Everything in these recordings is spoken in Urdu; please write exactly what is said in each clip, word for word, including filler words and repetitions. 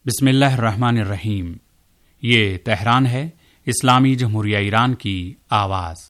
بسم اللہ الرحمن الرحیم۔ یہ تہران ہے، اسلامی جمہوریہ ایران کی آواز۔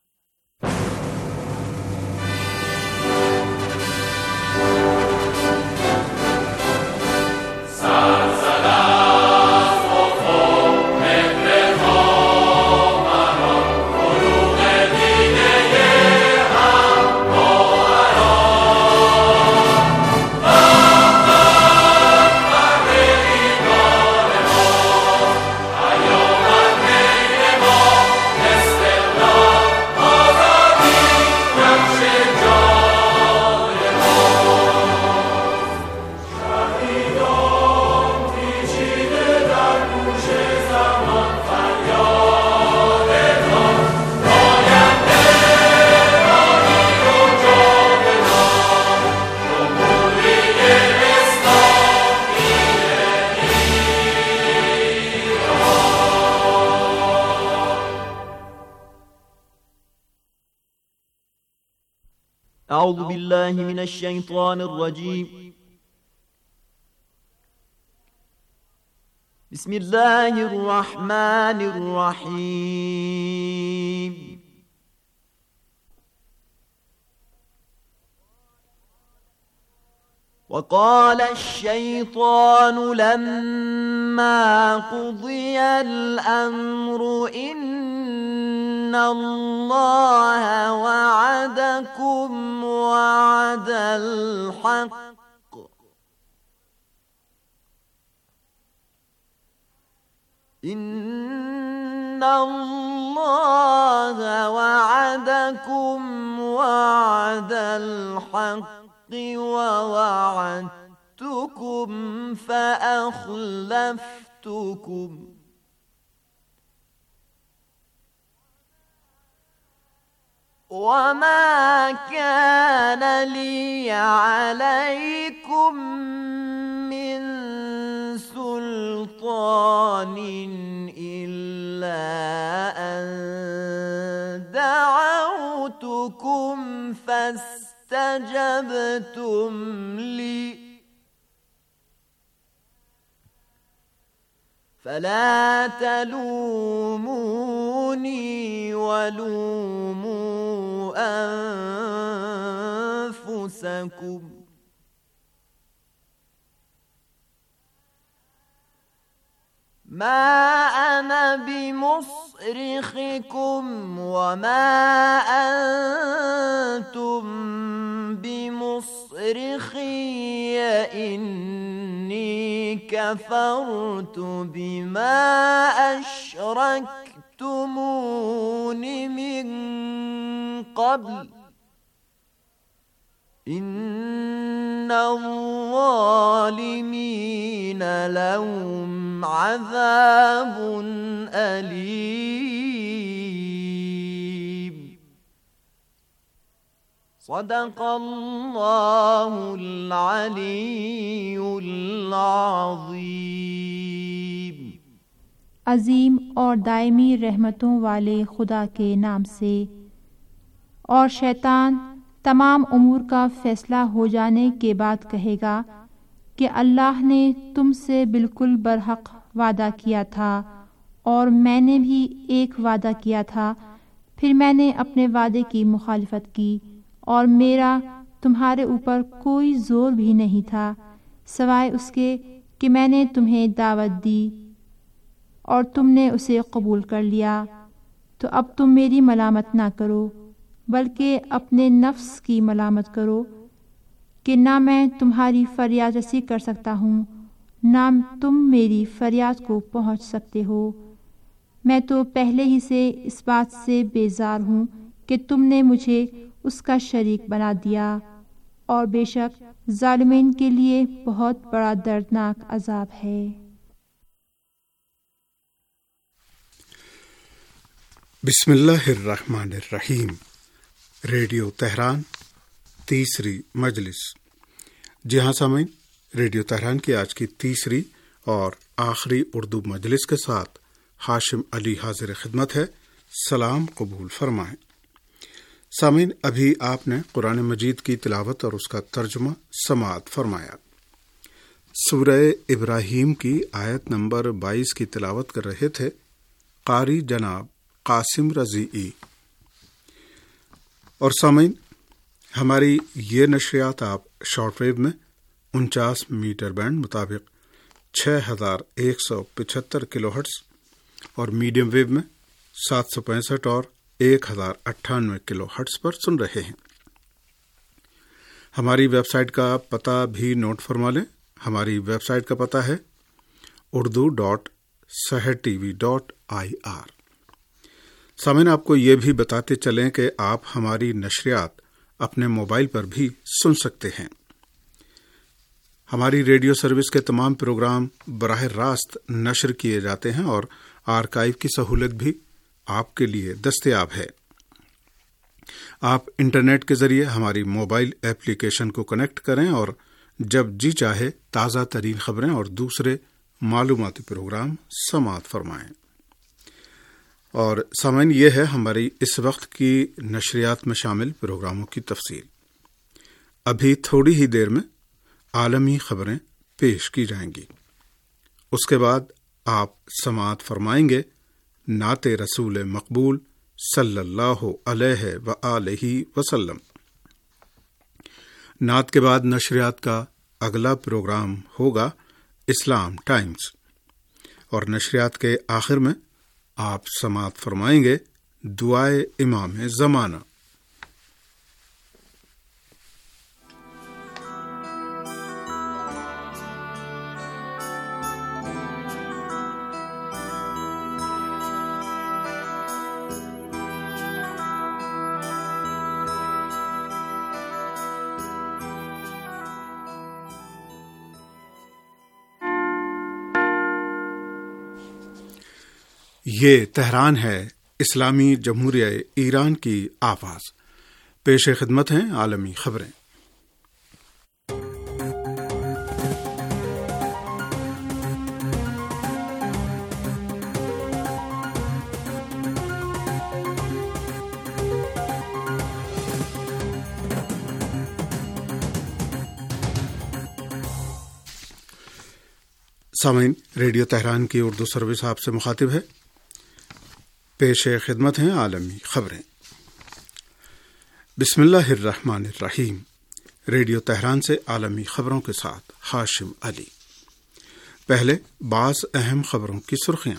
اعوذ باللہ من الشیطان الرجیم بسم اللہ الرحمن الرحیم وقال الشیطان لما قضی الامر ان اللہ وعدکم وعد الحق ان اللہ وعدکم وعد الحق ووعدتکم فأخلفتکم وما كان لي عليكم من سلطان إلا أن دعوتكم فاستجبتم لي فلا تلوموني ولوموا أنفسكم ما أنا بمصرخكم وما أنتم بمصرخي إني كفرت بما أشركتمون من قبل إن الظالمين لهم عذاب أليم صدق اللہ العلی العظیم۔ عظیم اور دائمی رحمتوں والے خدا کے نام سے۔ اور شیطان تمام امور کا فیصلہ ہو جانے کے بعد کہے گا کہ اللہ نے تم سے بالکل برحق وعدہ کیا تھا اور میں نے بھی ایک وعدہ کیا تھا، پھر میں نے اپنے وعدے کی مخالفت کی اور میرا تمہارے اوپر کوئی زور بھی نہیں تھا سوائے اس کے کہ میں نے تمہیں دعوت دی اور تم نے اسے قبول کر لیا۔ تو اب تم میری ملامت نہ کرو بلکہ اپنے نفس کی ملامت کرو کہ نہ میں تمہاری فریاد رسی کر سکتا ہوں نہ تم میری فریاد کو پہنچ سکتے ہو۔ میں تو پہلے ہی سے اس بات سے بیزار ہوں کہ تم نے مجھے اس کا شریک بنا دیا، اور بے شک ظالمین کے لیے بہت بڑا دردناک عذاب ہے۔ بسم اللہ الرحمن الرحیم۔ ریڈیو تہران تیسری مجلس۔ جی ہاں سامعین، ریڈیو تہران کی آج کی تیسری اور آخری اردو مجلس کے ساتھ ہاشم علی حاضر خدمت ہے۔ سلام قبول فرمائیں۔ سامعین، ابھی آپ نے قرآن مجید کی تلاوت اور اس کا ترجمہ سماعت فرمایا۔ سورہ ابراہیم کی آیت نمبر بائیس کی تلاوت کر رہے تھے قاری جناب قاسم رضیعی۔ اور سامعین، ہماری یہ نشریات آپ شارٹ ویو میں انچاس میٹر بینڈ مطابق چھ ہزار ایک سو پچہتر کلو ہرٹز اور میڈیم ویو میں سات سو پینسٹھ اور ایک ہزار اٹھانوے کلو ہرٹز پر سن رہے ہیں۔ ہماری ویب سائٹ کا پتہ بھی نوٹ فرما لیں۔ ہماری ویب سائٹ کا پتہ ہے Urdu dot Sahar T V dot I R. سامعین، آپ کو یہ بھی بتاتے چلیں کہ آپ ہماری نشریات اپنے موبائل پر بھی سن سکتے ہیں۔ ہماری ریڈیو سروس کے تمام پروگرام براہ راست نشر کیے جاتے ہیں اور آرکائیو کی سہولت بھی آپ کے لیے دستیاب ہے۔ آپ انٹرنیٹ کے ذریعے ہماری موبائل ایپلیکیشن کو کنیکٹ کریں اور جب جی چاہے تازہ ترین خبریں اور دوسرے معلوماتی پروگرام سماعت فرمائیں۔ اور سامعین، یہ ہے ہماری اس وقت کی نشریات میں شامل پروگراموں کی تفصیل۔ ابھی تھوڑی ہی دیر میں عالمی خبریں پیش کی جائیں گی۔ اس کے بعد آپ سماعت فرمائیں گے نعت رسول مقبول صلی اللہ علیہ وآلہ وسلم۔ نعت کے بعد نشریات کا اگلا پروگرام ہوگا اسلام ٹائمز، اور نشریات کے آخر میں آپ سماعت فرمائیں گے دعائے امام زمانہ۔ یہ تہران ہے، اسلامی جمہوریہ ایران کی آواز۔ پیش خدمت ہیں عالمی خبریں۔ سامعین، ریڈیو تہران کی اردو سروس آپ سے مخاطب ہے۔ پیش خدمت ہیں عالمی خبریں۔ بسم اللہ الرحمن الرحیم۔ ریڈیو تہران سے عالمی خبروں کے ساتھ ہاشم علی۔ پہلے بعض اہم خبروں کی سرخیاں۔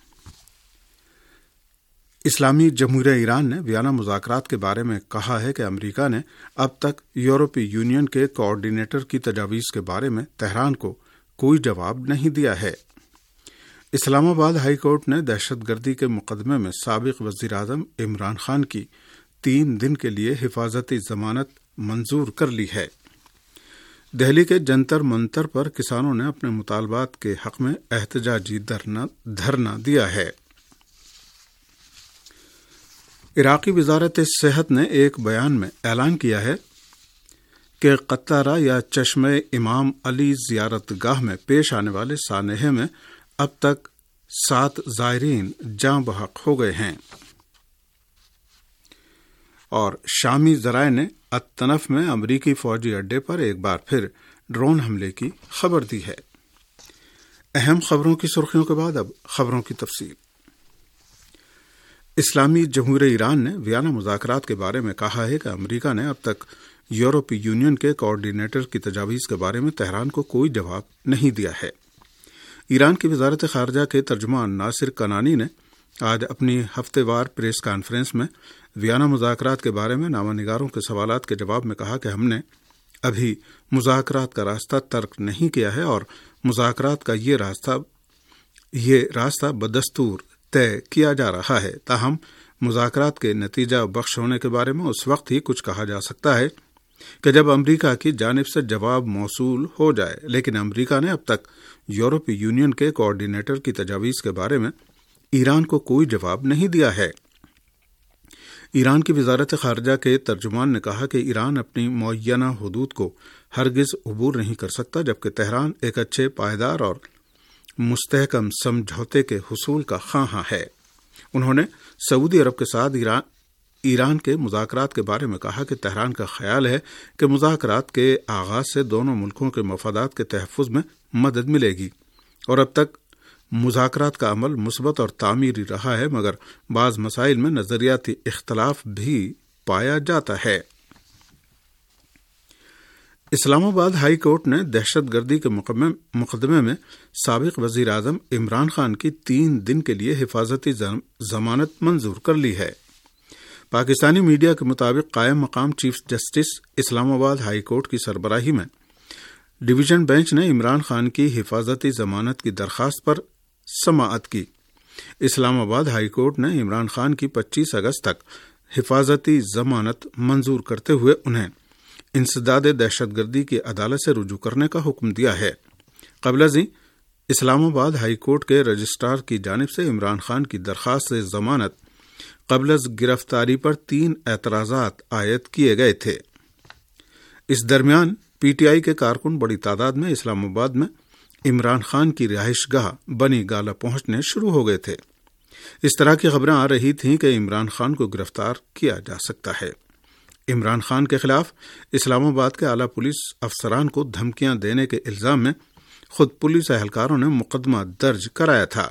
اسلامی جمہوریہ ایران نے ویانا مذاکرات کے بارے میں کہا ہے کہ امریکہ نے اب تک یورپی یونین کے کوآرڈینیٹر کی تجاویز کے بارے میں تہران کو کوئی جواب نہیں دیا ہے۔ اسلام آباد ہائی کورٹ نے دہشت گردی کے مقدمے میں سابق وزیر اعظم عمران خان کی تین دن کے لیے حفاظتی ضمانت منظور کر لی ہے۔ دہلی کے جنتر منتر پر کسانوں نے اپنے مطالبات کے حق میں احتجاجی دھرنا دیا ہے۔ عراقی وزارت صحت نے ایک بیان میں اعلان کیا ہے کہ قطارہ یا چشمہ امام علی زیارت گاہ میں پیش آنے والے سانحے میں اب تک سات زائرین جاں بحق ہو گئے ہیں۔ اور شامی ذرائع نے الطنف میں امریکی فوجی اڈے پر ایک بار پھر ڈرون حملے کی خبر دی ہے۔ اہم خبروں کی سرخیوں کے بعد اب خبروں کی تفصیل۔ اسلامی جمہوریہ ایران نے ویانا مذاکرات کے بارے میں کہا ہے کہ امریکہ نے اب تک یورپی یونین کے کوآرڈینیٹر کی تجاویز کے بارے میں تہران کو کوئی جواب نہیں دیا ہے۔ ایران کی وزارت خارجہ کے ترجمان ناصر کنانی نے آج اپنی ہفتے وار پریس کانفرنس میں ویانا مذاکرات کے بارے میں نامہ نگاروں کے سوالات کے جواب میں کہا کہ ہم نے ابھی مذاکرات کا راستہ ترک نہیں کیا ہے اور مذاکرات کا یہ راستہ یہ راستہ بدستور طے کیا جا رہا ہے، تاہم مذاکرات کے نتیجہ بخش ہونے کے بارے میں اس وقت ہی کچھ کہا جا سکتا ہے کہ جب امریکہ کی جانب سے جواب موصول ہو جائے، لیکن امریکہ نے اب تک یورپی یونین کے کوآرڈینیٹر کی تجاویز کے بارے میں ایران کو کوئی جواب نہیں دیا ہے۔ ایران کی وزارت خارجہ کے ترجمان نے کہا کہ ایران اپنی معینہ حدود کو ہرگز عبور نہیں کر سکتا، جبکہ تہران ایک اچھے پائیدار اور مستحکم سمجھوتے کے حصول کا خواہاں ہے۔ انہوں نے سعودی عرب کے ساتھ ایران ایران کے مذاکرات کے بارے میں کہا کہ تہران کا خیال ہے کہ مذاکرات کے آغاز سے دونوں ملکوں کے مفادات کے تحفظ میں مدد ملے گی، اور اب تک مذاکرات کا عمل مثبت اور تعمیری رہا ہے، مگر بعض مسائل میں نظریاتی اختلاف بھی پایا جاتا ہے۔ اسلام آباد ہائی کورٹ نے دہشت گردی کے مقدمے میں سابق وزیر اعظم عمران خان کی تین دن کے لیے حفاظتی ضمانت منظور کر لی ہے۔ پاکستانی میڈیا کے مطابق قائم مقام چیف جسٹس اسلام آباد ہائی کورٹ کی سربراہی میں ڈویژن بینچ نے عمران خان کی حفاظتی ضمانت کی درخواست پر سماعت کی۔ اسلام آباد ہائی کورٹ نے عمران خان کی پچیس اگست تک حفاظتی ضمانت منظور کرتے ہوئے انہیں انسداد دہشت گردی کی عدالت سے رجوع کرنے کا حکم دیا ہے۔ قبل ازیں اسلام آباد ہائی کورٹ کے رجسٹرار کی جانب سے عمران خان کی درخواست سے ضمانت قبل از گرفتاری پر تین اعتراضات عائد کیے گئے تھے۔ اس درمیان پی ٹی آئی کے کارکن بڑی تعداد میں اسلام آباد میں عمران خان کی رہائش گاہ بنی گالہ پہنچنے شروع ہو گئے تھے۔ اس طرح کی خبریں آ رہی تھیں کہ عمران خان کو گرفتار کیا جا سکتا ہے۔ عمران خان کے خلاف اسلام آباد کے اعلیٰ پولیس افسران کو دھمکیاں دینے کے الزام میں خود پولیس اہلکاروں نے مقدمہ درج کرایا تھا۔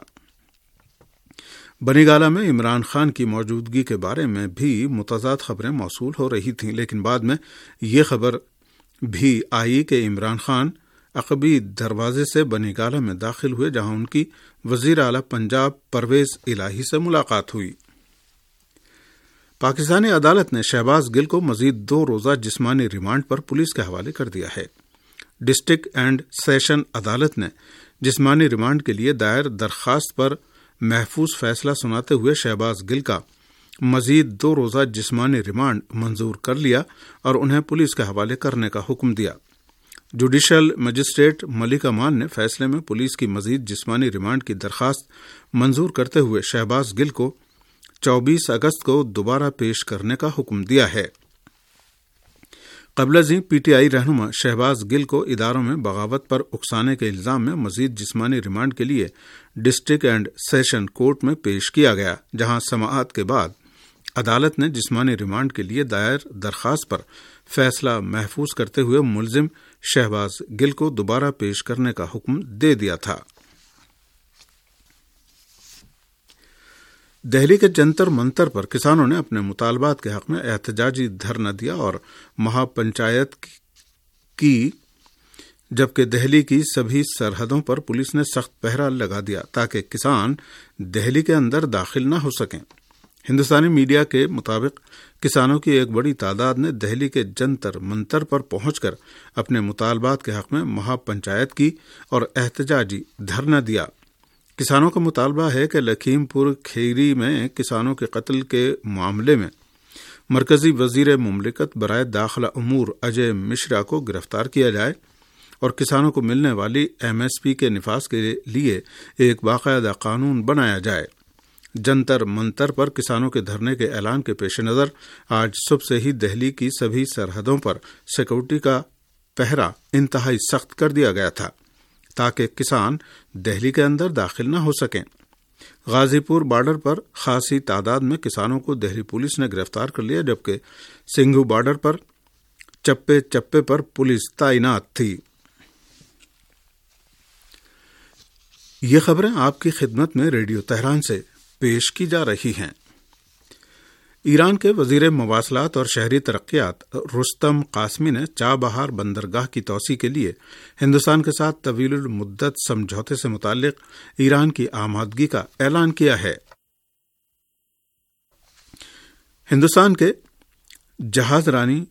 بنی گالہ میں عمران خان کی موجودگی کے بارے میں بھی متضاد خبریں موصول ہو رہی تھیں، لیکن بعد میں یہ خبر بھی آئی کہ عمران خان عقبی دروازے سے بنی گالہ میں داخل ہوئے، جہاں ان کی وزیر اعلیٰ پنجاب پرویز الہی سے ملاقات ہوئی۔ پاکستانی عدالت نے شہباز گل کو مزید دو روزہ جسمانی ریمانڈ پر پولیس کے حوالے کر دیا ہے۔ ڈسٹرکٹ اینڈ سیشن عدالت نے جسمانی ریمانڈ کے لیے دائر درخواست پر محفوظ فیصلہ سناتے ہوئے شہباز گل کا مزید دو روزہ جسمانی ریمانڈ منظور کر لیا اور انہیں پولیس کے حوالے کرنے کا حکم دیا۔ جوڈیشل مجسٹریٹ ملک امان نے فیصلے میں پولیس کی مزید جسمانی ریمانڈ کی درخواست منظور کرتے ہوئے شہباز گل کو چوبیس اگست کو دوبارہ پیش کرنے کا حکم دیا ہے۔ قبل ازیں پی ٹی آئی رہنما شہباز گل کو اداروں میں بغاوت پر اکسانے کے الزام میں مزید جسمانی ریمانڈ کے لیے ڈسٹرکٹ اینڈ سیشن کورٹ میں پیش کیا گیا، جہاں سماعت کے بعد عدالت نے جسمانی ریمانڈ کے لیے دائر درخواست پر فیصلہ محفوظ کرتے ہوئے ملزم شہباز گل کو دوبارہ پیش کرنے کا حکم دے دیا تھا۔ دہلی کے جنتر منتر پر کسانوں نے اپنے مطالبات کے حق میں احتجاجی دھرنا دیا اور مہا پنچایت کی، جبکہ دہلی کی سبھی سرحدوں پر پولیس نے سخت پہرا لگا دیا تاکہ کسان دہلی کے اندر داخل نہ ہو سکیں۔ ہندوستانی میڈیا کے مطابق کسانوں کی ایک بڑی تعداد نے دہلی کے جنتر منتر پر پہنچ کر اپنے مطالبات کے حق میں مہا پنچایت کی اور احتجاجی دھرنا دیا۔ کسانوں کا مطالبہ ہے کہ لکھیم پور کھیری میں کسانوں کے قتل کے معاملے میں مرکزی وزیر مملکت برائے داخلہ امور اجے مشرا کو گرفتار کیا جائے اور کسانوں کو ملنے والی ایم ایس پی کے نفاذ کے لیے ایک باقاعدہ قانون بنایا جائے۔ جنتر منتر پر کسانوں کے دھرنے کے اعلان کے پیش نظر آج صبح سے ہی دہلی کی سبھی سرحدوں پر سیکورٹی کا پہرا انتہائی سخت کر دیا گیا تھا تاکہ کسان دہلی کے اندر داخل نہ ہو سکیں۔ غازی پور بارڈر پر خاصی تعداد میں کسانوں کو دہلی پولیس نے گرفتار کر لیا، جبکہ سنگھو بارڈر پر چپے چپے پر پولیس تعینات تھی۔ یہ خبریں آپ کی خدمت میں ریڈیو تہران سے پیش کی جا رہی ہیں۔ ایران کے وزیر مواصلات اور شہری ترقیات رستم قاسمی نے چابہار بندرگاہ کی توسیع کے لیے ہندوستان کے ساتھ طویل المدت سمجھوتے سے متعلق ایران کی آمادگی کا اعلان کیا ہے۔ ہندوستان کے جہاز رانی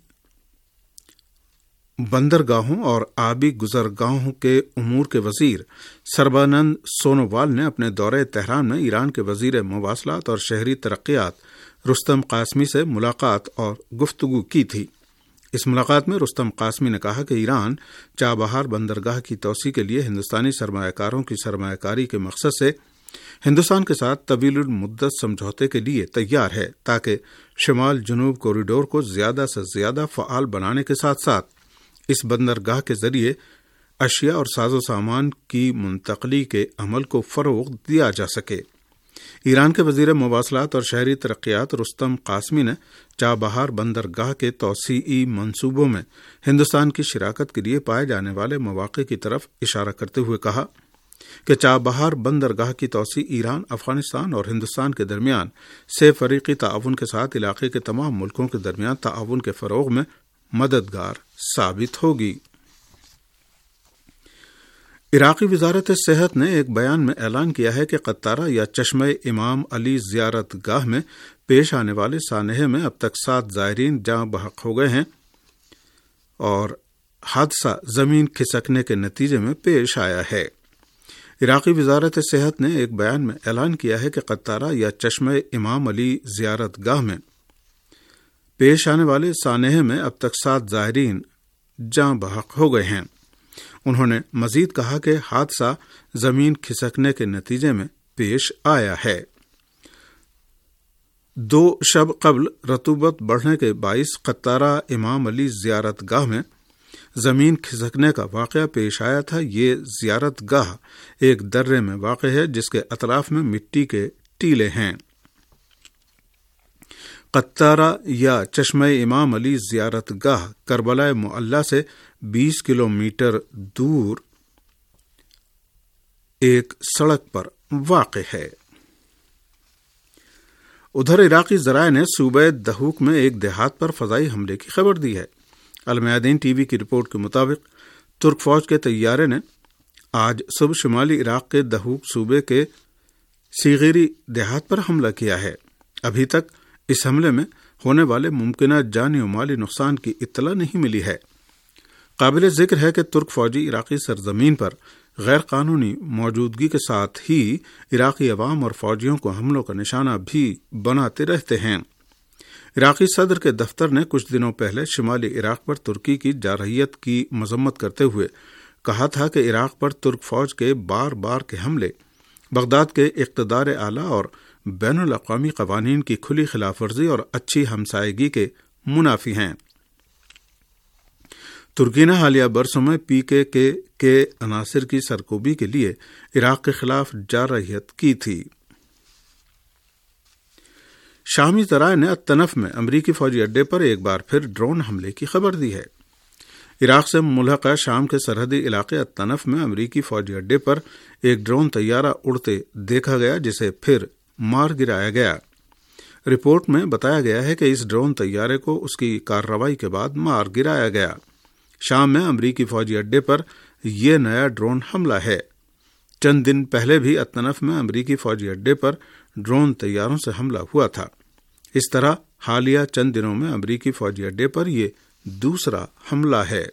بندرگاہوں اور آبی گزرگاہوں کے امور کے وزیر سربانند سونووال نے اپنے دورے تہران میں ایران کے وزیر مواصلات اور شہری ترقیات رستم قاسمی سے ملاقات اور گفتگو کی تھی۔ اس ملاقات میں رستم قاسمی نے کہا کہ ایران چابہار بندرگاہ کی توسیع کے لیے ہندوستانی سرمایہ کاروں کی سرمایہ کاری کے مقصد سے ہندوستان کے ساتھ طویل المدت سمجھوتے کے لیے تیار ہے تاکہ شمال جنوب کوریڈور کو زیادہ سے زیادہ فعال بنانے کے ساتھ ساتھ اس بندرگاہ کے ذریعے اشیاء اور ساز و سامان کی منتقلی کے عمل کو فروغ دیا جا سکے۔ ایران کے وزیر مواصلات اور شہری ترقیات رستم قاسمی نے چابہار بندرگاہ کے توسیعی منصوبوں میں ہندوستان کی شراکت کے لیے پائے جانے والے مواقع کی طرف اشارہ کرتے ہوئے کہا کہ چابہار بندرگاہ کی توسیع ایران، افغانستان اور ہندوستان کے درمیان سے فریقی تعاون کے ساتھ علاقے کے تمام ملکوں کے درمیان تعاون کے فروغ میں مددگار ثابت ہوگی۔ عراقی وزارت صحت نے ایک بیان میں اعلان کیا ہے کہ قطارہ یا چشمہ امام علی زیارت گاہ میں پیش آنے والے سانحے میں اب تک سات زائرین جاں بحق ہو گئے ہیں اور حادثہ زمین کھسکنے کے نتیجے میں پیش آیا ہے۔ عراقی وزارت صحت نے ایک بیان میں اعلان کیا ہے کہ قطارہ یا چشمہ امام علی زیارت گاہ میں پیش آنے والے سانحے میں اب تک سات زائرین جاں بحق ہو گئے ہیں۔ انہوں نے مزید کہا کہ حادثہ زمین کھسکنے کے نتیجے میں پیش آیا ہے۔ دو شب قبل رطوبت بڑھنے کے باعث قطارہ امام علی زیارت گاہ میں زمین کھسکنے کا واقعہ پیش آیا تھا۔ یہ زیارت گاہ ایک درے میں واقع ہے جس کے اطراف میں مٹی کے ٹیلے ہیں۔ قطارہ یا چشمہ امام علی زیارت گاہ کربلا معلی سے بیس کلومیٹر دور ایک سڑک پر واقع ہے۔ ادھر عراقی ذرائع نے صوبہ دہوک میں ایک دیہات پر فضائی حملے کی خبر دی ہے۔ المیادین ٹی وی کی رپورٹ کے مطابق ترک فوج کے طیارے نے آج صبح شمالی عراق کے دہوک صوبے کے سیغیری دیہات پر حملہ کیا ہے۔ ابھی تک اس حملے میں ہونے والے ممکنہ جانی و مالی نقصان کی اطلاع نہیں ملی ہے۔ قابل ذکر ہے کہ ترک فوجی عراقی سرزمین پر غیر قانونی موجودگی کے ساتھ ہی عراقی عوام اور فوجیوں کو حملوں کا نشانہ بھی بناتے رہتے ہیں۔ عراقی صدر کے دفتر نے کچھ دنوں پہلے شمالی عراق پر ترکی کی جارحیت کی مذمت کرتے ہوئے کہا تھا کہ عراق پر ترک فوج کے بار بار کے حملے بغداد کے اقتدار اعلیٰ اور بین الاقوامی قوانین کی کھلی خلاف ورزی اور اچھی ہمسائیگی کے منافی ہیں۔ ترکی نے حالیہ برسوں میں پی کے کے کے عناصر کی سرکوبی کے لیے عراق کے خلاف جارحیت کی تھی۔ شامی ذرائع نے التنف میں امریکی فوجی اڈے پر ایک بار پھر ڈرون حملے کی خبر دی ہے۔ عراق سے ملحقہ شام کے سرحدی علاقے التنف میں امریکی فوجی اڈے پر ایک ڈرون طیارہ اڑتے دیکھا گیا جسے پھر مار گرایا گیا۔ رپورٹ میں بتایا گیا ہے کہ اس ڈرون طیارے کو اس کی کارروائی کے بعد مار گرایا گیا۔ شام میں امریکی فوجی اڈے پر یہ نیا ڈرون حملہ ہے۔ چند دن پہلے بھی التنف میں امریکی فوجی اڈے پر ڈرون طیاروں سے حملہ ہوا تھا۔ اس طرح حالیہ چند دنوں میں امریکی فوجی اڈے پر یہ دوسرا حملہ ہے۔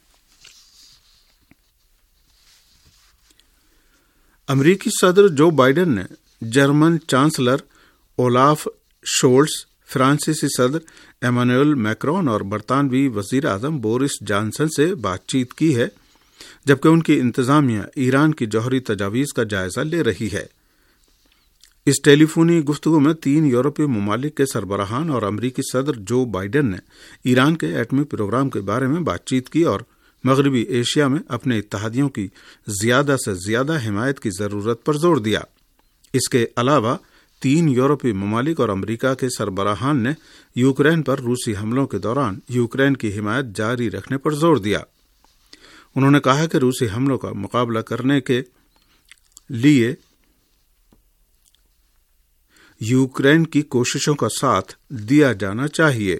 امریکی صدر جو بائیڈن نے جرمن چانسلر اولاف شولٹز، فرانسیسی صدر ایمانوئل میکرون اور برطانوی وزیر اعظم بورس جانسن سے بات چیت کی ہے، جبکہ ان کی انتظامیہ ایران کی جوہری تجاویز کا جائزہ لے رہی ہے۔ اس ٹیلی فونی گفتگو میں تین یورپی ممالک کے سربراہان اور امریکی صدر جو بائیڈن نے ایران کے ایٹمی پروگرام کے بارے میں بات چیت کی اور مغربی ایشیا میں اپنے اتحادیوں کی زیادہ سے زیادہ حمایت کی ضرورت پر زور دیا۔ اس کے علاوہ تین یورپی ممالک اور امریکہ کے سربراہان نے یوکرین پر روسی حملوں کے دوران یوکرین کی حمایت جاری رکھنے پر زور دیا۔ انہوں نے کہا کہ روسی حملوں کا مقابلہ کرنے کے لیے یوکرین کی کوششوں کا ساتھ دیا جانا چاہیے۔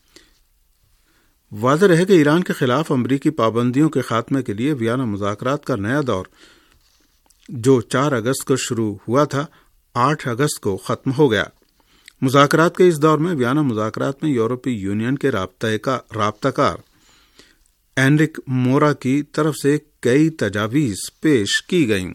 واضح رہے کہ ایران کے خلاف امریکی پابندیوں کے خاتمے کے لیے ویانا مذاکرات کا نیا دور جو چار اگست کو شروع ہوا تھا، آٹھ اگست کو ختم ہو گیا۔ مذاکرات کے اس دور میں ویانا مذاکرات میں یورپی یونین کے رابطہ کار اینرک مورا کی طرف سے کئی تجاویز پیش کی گئیں۔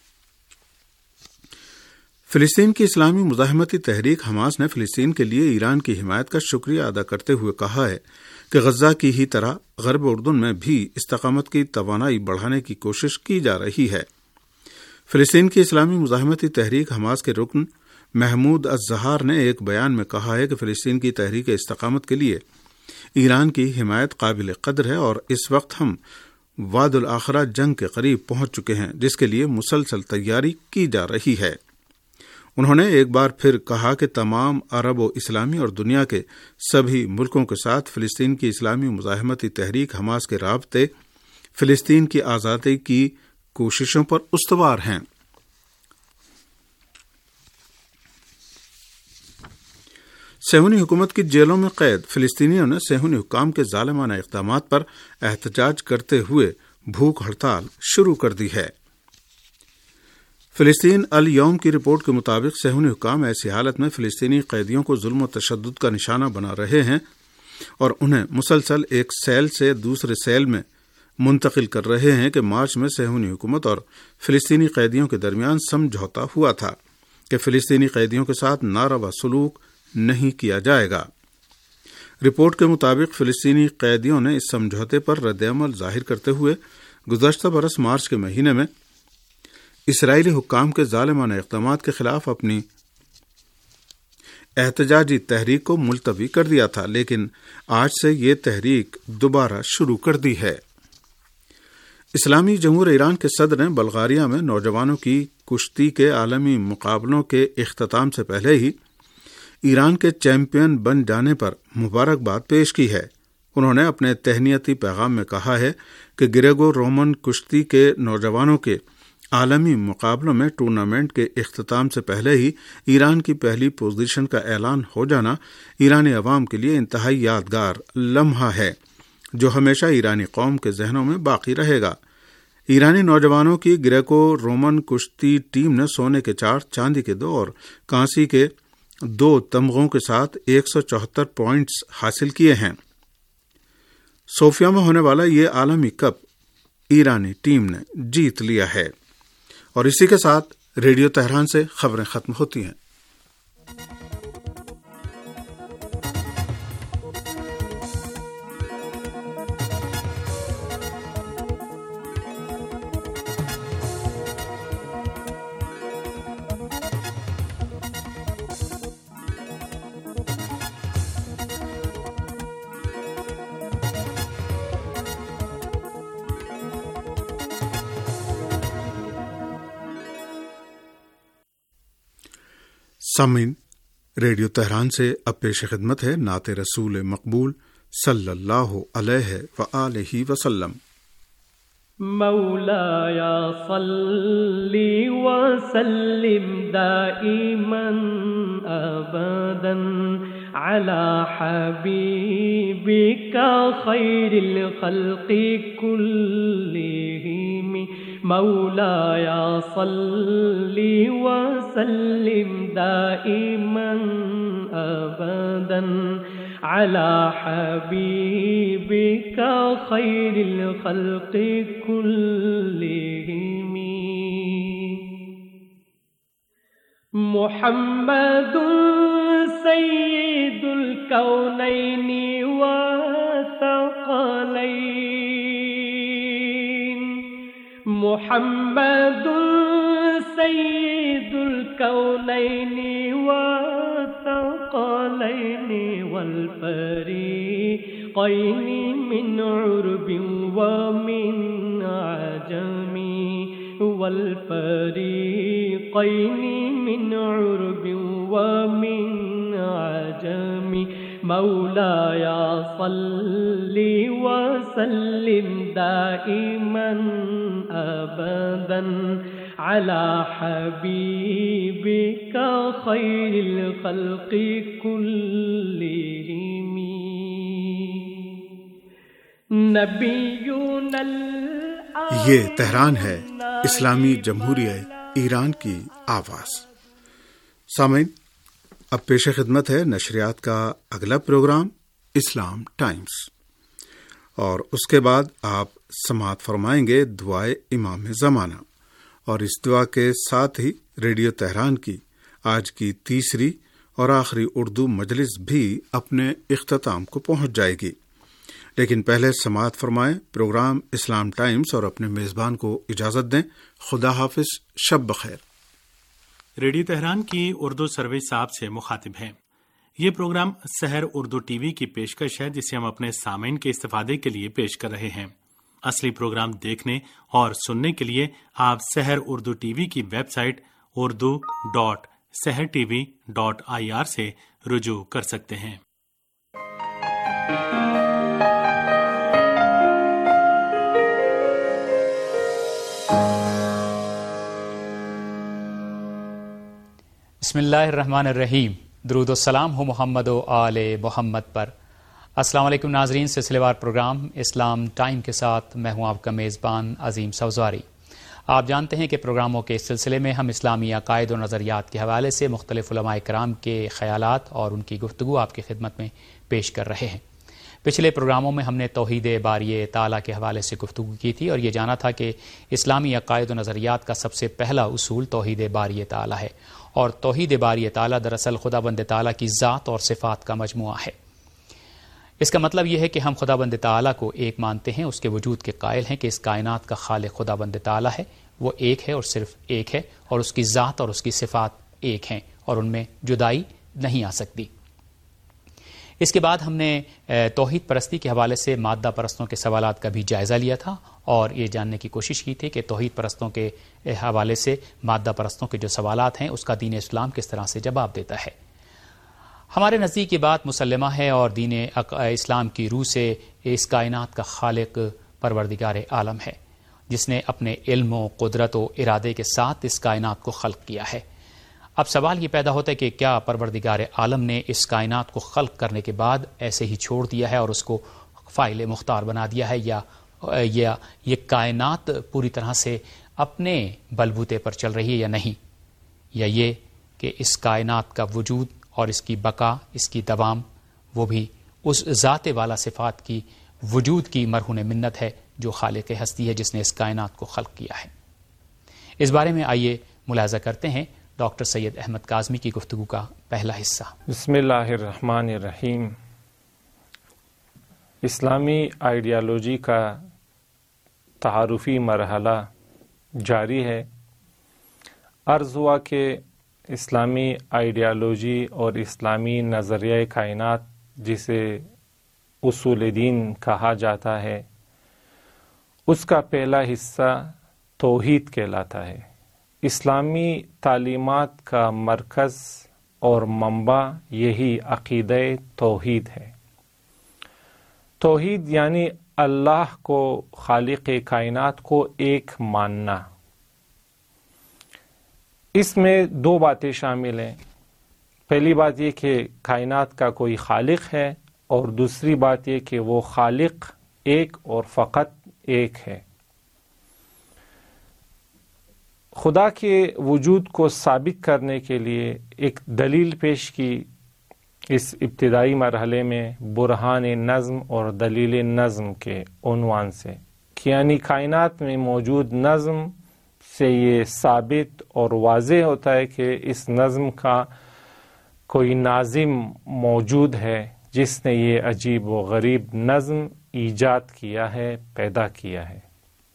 فلسطین کی اسلامی مزاحمتی تحریک حماس نے فلسطین کے لیے ایران کی حمایت کا شکریہ ادا کرتے ہوئے کہا ہے کہ غزہ کی ہی طرح غرب اردن میں بھی استقامت کی توانائی بڑھانے کی کوشش کی جا رہی ہے۔ فلسطین کی اسلامی مزاحمتی تحریک حماس کے رکن محمود الزہار نے ایک بیان میں کہا ہے کہ فلسطین کی تحریک استقامت کے لیے ایران کی حمایت قابل قدر ہے اور اس وقت ہم وعد الآخرہ جنگ کے قریب پہنچ چکے ہیں جس کے لیے مسلسل تیاری کی جا رہی ہے۔ انہوں نے ایک بار پھر کہا کہ تمام عرب و اسلامی اور دنیا کے سبھی ملکوں کے ساتھ فلسطین کی اسلامی مزاحمتی تحریک حماس کے رابطے فلسطین کی آزادی کی کوششوں پر استوار ہیں۔ صہیونی حکومت کی جیلوں میں قید فلسطینیوں نے صہیونی حکام کے ظالمانہ اقدامات پر احتجاج کرتے ہوئے بھوک ہڑتال شروع کر دی ہے۔ فلسطین الیوم کی رپورٹ کے مطابق صہیونی حکام ایسی حالت میں فلسطینی قیدیوں کو ظلم و تشدد کا نشانہ بنا رہے ہیں اور انہیں مسلسل ایک سیل سے دوسرے سیل میں منتقل کر رہے ہیں کہ مارچ میں صہیونی حکومت اور فلسطینی قیدیوں کے درمیان سمجھوتا ہوا تھا کہ فلسطینی قیدیوں کے ساتھ ناروا سلوک نہیں کیا جائے گا۔ رپورٹ کے مطابق فلسطینی قیدیوں نے اس سمجھوتے پر رد عمل ظاہر کرتے ہوئے گزشتہ برس مارچ کے مہینے میں اسرائیلی حکام کے ظالمانہ اقدامات کے خلاف اپنی احتجاجی تحریک کو ملتوی کر دیا تھا، لیکن آج سے یہ تحریک دوبارہ شروع کر دی ہے۔ اسلامی جمہوریہ ایران کے صدر نے بلغاریہ میں نوجوانوں کی کشتی کے عالمی مقابلوں کے اختتام سے پہلے ہی ایران کے چیمپئن بن جانے پر مبارکباد پیش کی ہے۔ انہوں نے اپنے تہنیتی پیغام میں کہا ہے کہ گریگو رومن کشتی کے نوجوانوں کے عالمی مقابلوں میں ٹورنامنٹ کے اختتام سے پہلے ہی ایران کی پہلی پوزیشن کا اعلان ہو جانا ایرانی عوام کے لیے انتہائی یادگار لمحہ ہے جو ہمیشہ ایرانی قوم کے ذہنوں میں باقی رہے گا۔ ایرانی نوجوانوں کی گریگو رومن کشتی ٹیم نے سونے کے چار، چاندی کے دو اور کانسی کے دو تمغوں کے ساتھ ایک سو چوہتر پوائنٹس حاصل کیے ہیں۔ صوفیہ میں ہونے والا یہ عالمی کپ ایرانی ٹیم نے جیت لیا ہے۔ اور اسی کے ساتھ ریڈیو تہران سے خبریں ختم ہوتی ہیں۔ سامعین، ریڈیو تہران سے اب پیش خدمت ہے نعت رسول مقبول صلی اللہ علیہ وآلہ وسلم۔ مولایا صلی وسلم دائما ابدا على حبیبک خیر الخلق كلهم مولایا صلی وسلم دائما ابدا على حبیبک خیر الخلق كلهم محمد سید الکونین والثقلین محمد سید الکونین والثقلین والفریقین من عرب ومن عجم والفریقین من عرب ومن عجم مولایا صلی وسلم دائما ابدا على حبیبک خیر الخلق كلهم نبینا یہ تہران ہے، اسلامی جمہوریہ ایران کی آواز۔ سامعین، اب پیش خدمت ہے نشریات کا اگلا پروگرام اسلام ٹائمز، اور اس کے بعد آپ سماعت فرمائیں گے دعائے امام زمانہ، اور اس دعا کے ساتھ ہی ریڈیو تہران کی آج کی تیسری اور آخری اردو مجلس بھی اپنے اختتام کو پہنچ جائے گی۔ لیکن پہلے سماعت فرمائیں پروگرام اسلام ٹائمز اور اپنے میزبان کو اجازت دیں۔ خدا حافظ، شب بخیر۔ ریڈیو تہران کی اردو سروس صاحب سے مخاطب ہیں۔ یہ programme Sahar Urdu T V کی پیشکش ہے جسے ہم اپنے سامعین کے استفادے کے لیے پیش کر رہے ہیں۔ اصلی پروگرام دیکھنے اور سننے کے لیے آپ سحر اردو ٹی وی کی website Urdu dot Sahar T V dot I R سے رجوع کر سکتے ہیں۔ بسم اللہ الرحمن الرحیم۔ درود و سلام ہو محمد و آل محمد پر۔ السلام علیکم ناظرین، سلسلے وار پروگرام اسلام ٹائم کے ساتھ میں ہوں آپ کا میزبان عظیم سوزواری۔ آپ جانتے ہیں کہ پروگراموں کے اس سلسلے میں ہم اسلامی عقائد و نظریات کے حوالے سے مختلف علماء کرام کے خیالات اور ان کی گفتگو آپ کی خدمت میں پیش کر رہے ہیں۔ پچھلے پروگراموں میں ہم نے توحید باری تعالیٰ کے حوالے سے گفتگو کی تھی اور یہ جانا تھا کہ اسلامی عقائد و نظریات کا سب سے پہلا اصول توحید باری تعالیٰ ہے، اور توحید باری تعالیٰ دراصل خدا بند تعالیٰ کی ذات اور صفات کا مجموعہ ہے۔ اس کا مطلب یہ ہے کہ ہم خدا بند تعالیٰ کو ایک مانتے ہیں، اس کے وجود کے قائل ہیں کہ اس کائنات کا خالق خدا بند تعالیٰ ہے، وہ ایک ہے اور صرف ایک ہے، اور اس کی ذات اور اس کی صفات ایک ہیں اور ان میں جدائی نہیں آ سکتی۔ اس کے بعد ہم نے توحید پرستی کے حوالے سے مادہ پرستوں کے سوالات کا بھی جائزہ لیا تھا اور یہ جاننے کی کوشش کی تھی کہ توحید پرستوں کے حوالے سے مادہ پرستوں کے جو سوالات ہیں اس کا دین اسلام کس طرح سے جواب دیتا ہے۔ ہمارے نزدیک یہ بات مسلمہ ہے اور دین اسلام کی روح سے اس کائنات کا خالق پروردگار عالم ہے، جس نے اپنے علم و قدرت و ارادے کے ساتھ اس کائنات کو خلق کیا ہے۔ اب سوال یہ پیدا ہوتا ہے کہ کیا پروردگار عالم نے اس کائنات کو خلق کرنے کے بعد ایسے ہی چھوڑ دیا ہے اور اس کو فاعل مختار بنا دیا ہے، یا یا یہ کائنات پوری طرح سے اپنے بلبوتے پر چل رہی ہے یا نہیں، یا یہ کہ اس کائنات کا وجود اور اس کی بقا، اس کی دوام، وہ بھی اس ذات والا صفات کی وجود کی مرہون منت ہے جو خالق ہستی ہے، جس نے اس کائنات کو خلق کیا ہے۔ اس بارے میں آئیے ملاحظہ کرتے ہیں ڈاکٹر سید احمد کاظمی کی گفتگو کا پہلا حصہ۔ بسم اللہ الرحمن الرحیم۔ اسلامی آئیڈیالوجی کا تعارفی مرحلہ جاری ہے۔ عرض ہوا کہ اسلامی آئیڈیالوجی اور اسلامی نظریہ کائنات، جسے اصول دین کہا جاتا ہے، اس کا پہلا حصہ توحید کہلاتا ہے۔ اسلامی تعلیمات کا مرکز اور منبع یہی عقیدہ توحید ہے۔ توحید یعنی اللہ کو، خالق کائنات کو ایک ماننا۔ اس میں دو باتیں شامل ہیں۔ پہلی بات یہ کہ کائنات کا کوئی خالق ہے، اور دوسری بات یہ کہ وہ خالق ایک اور فقط ایک ہے۔ خدا کے وجود کو ثابت کرنے کے لیے ایک دلیل پیش کی اس ابتدائی مرحلے میں برہان نظم اور دلیل نظم کے عنوان سے، کہ یعنی کائنات میں موجود نظم سے یہ ثابت اور واضح ہوتا ہے کہ اس نظم کا کوئی ناظم موجود ہے جس نے یہ عجیب و غریب نظم ایجاد کیا ہے، پیدا کیا ہے۔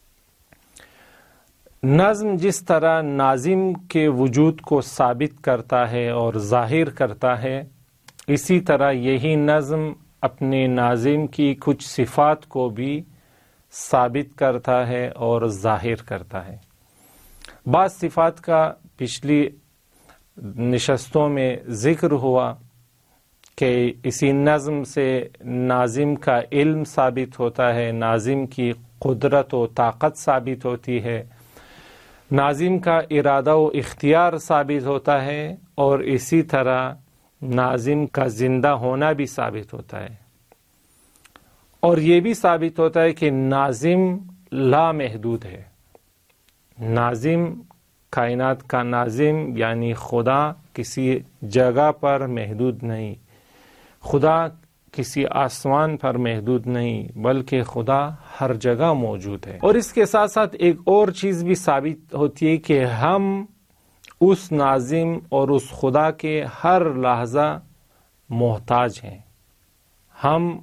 نظم جس طرح ناظم کے وجود کو ثابت کرتا ہے اور ظاہر کرتا ہے، اسی طرح یہی نظم اپنے ناظم کی کچھ صفات کو بھی ثابت کرتا ہے اور ظاہر کرتا ہے۔ بعض صفات کا پچھلی نشستوں میں ذکر ہوا کہ اسی نظم سے ناظم کا علم ثابت ہوتا ہے، ناظم کی قدرت و طاقت ثابت ہوتی ہے، ناظم کا ارادہ و اختیار ثابت ہوتا ہے، اور اسی طرح ناظم کا زندہ ہونا بھی ثابت ہوتا ہے۔ اور یہ بھی ثابت ہوتا ہے کہ ناظم لامحدود ہے۔ ناظم، کائنات کا ناظم یعنی خدا، کسی جگہ پر محدود نہیں، خدا کسی آسمان پر محدود نہیں، بلکہ خدا ہر جگہ موجود ہے۔ اور اس کے ساتھ ساتھ ایک اور چیز بھی ثابت ہوتی ہے کہ ہم اس ناظم اور اس خدا کے ہر لحظہ محتاج ہیں۔ ہم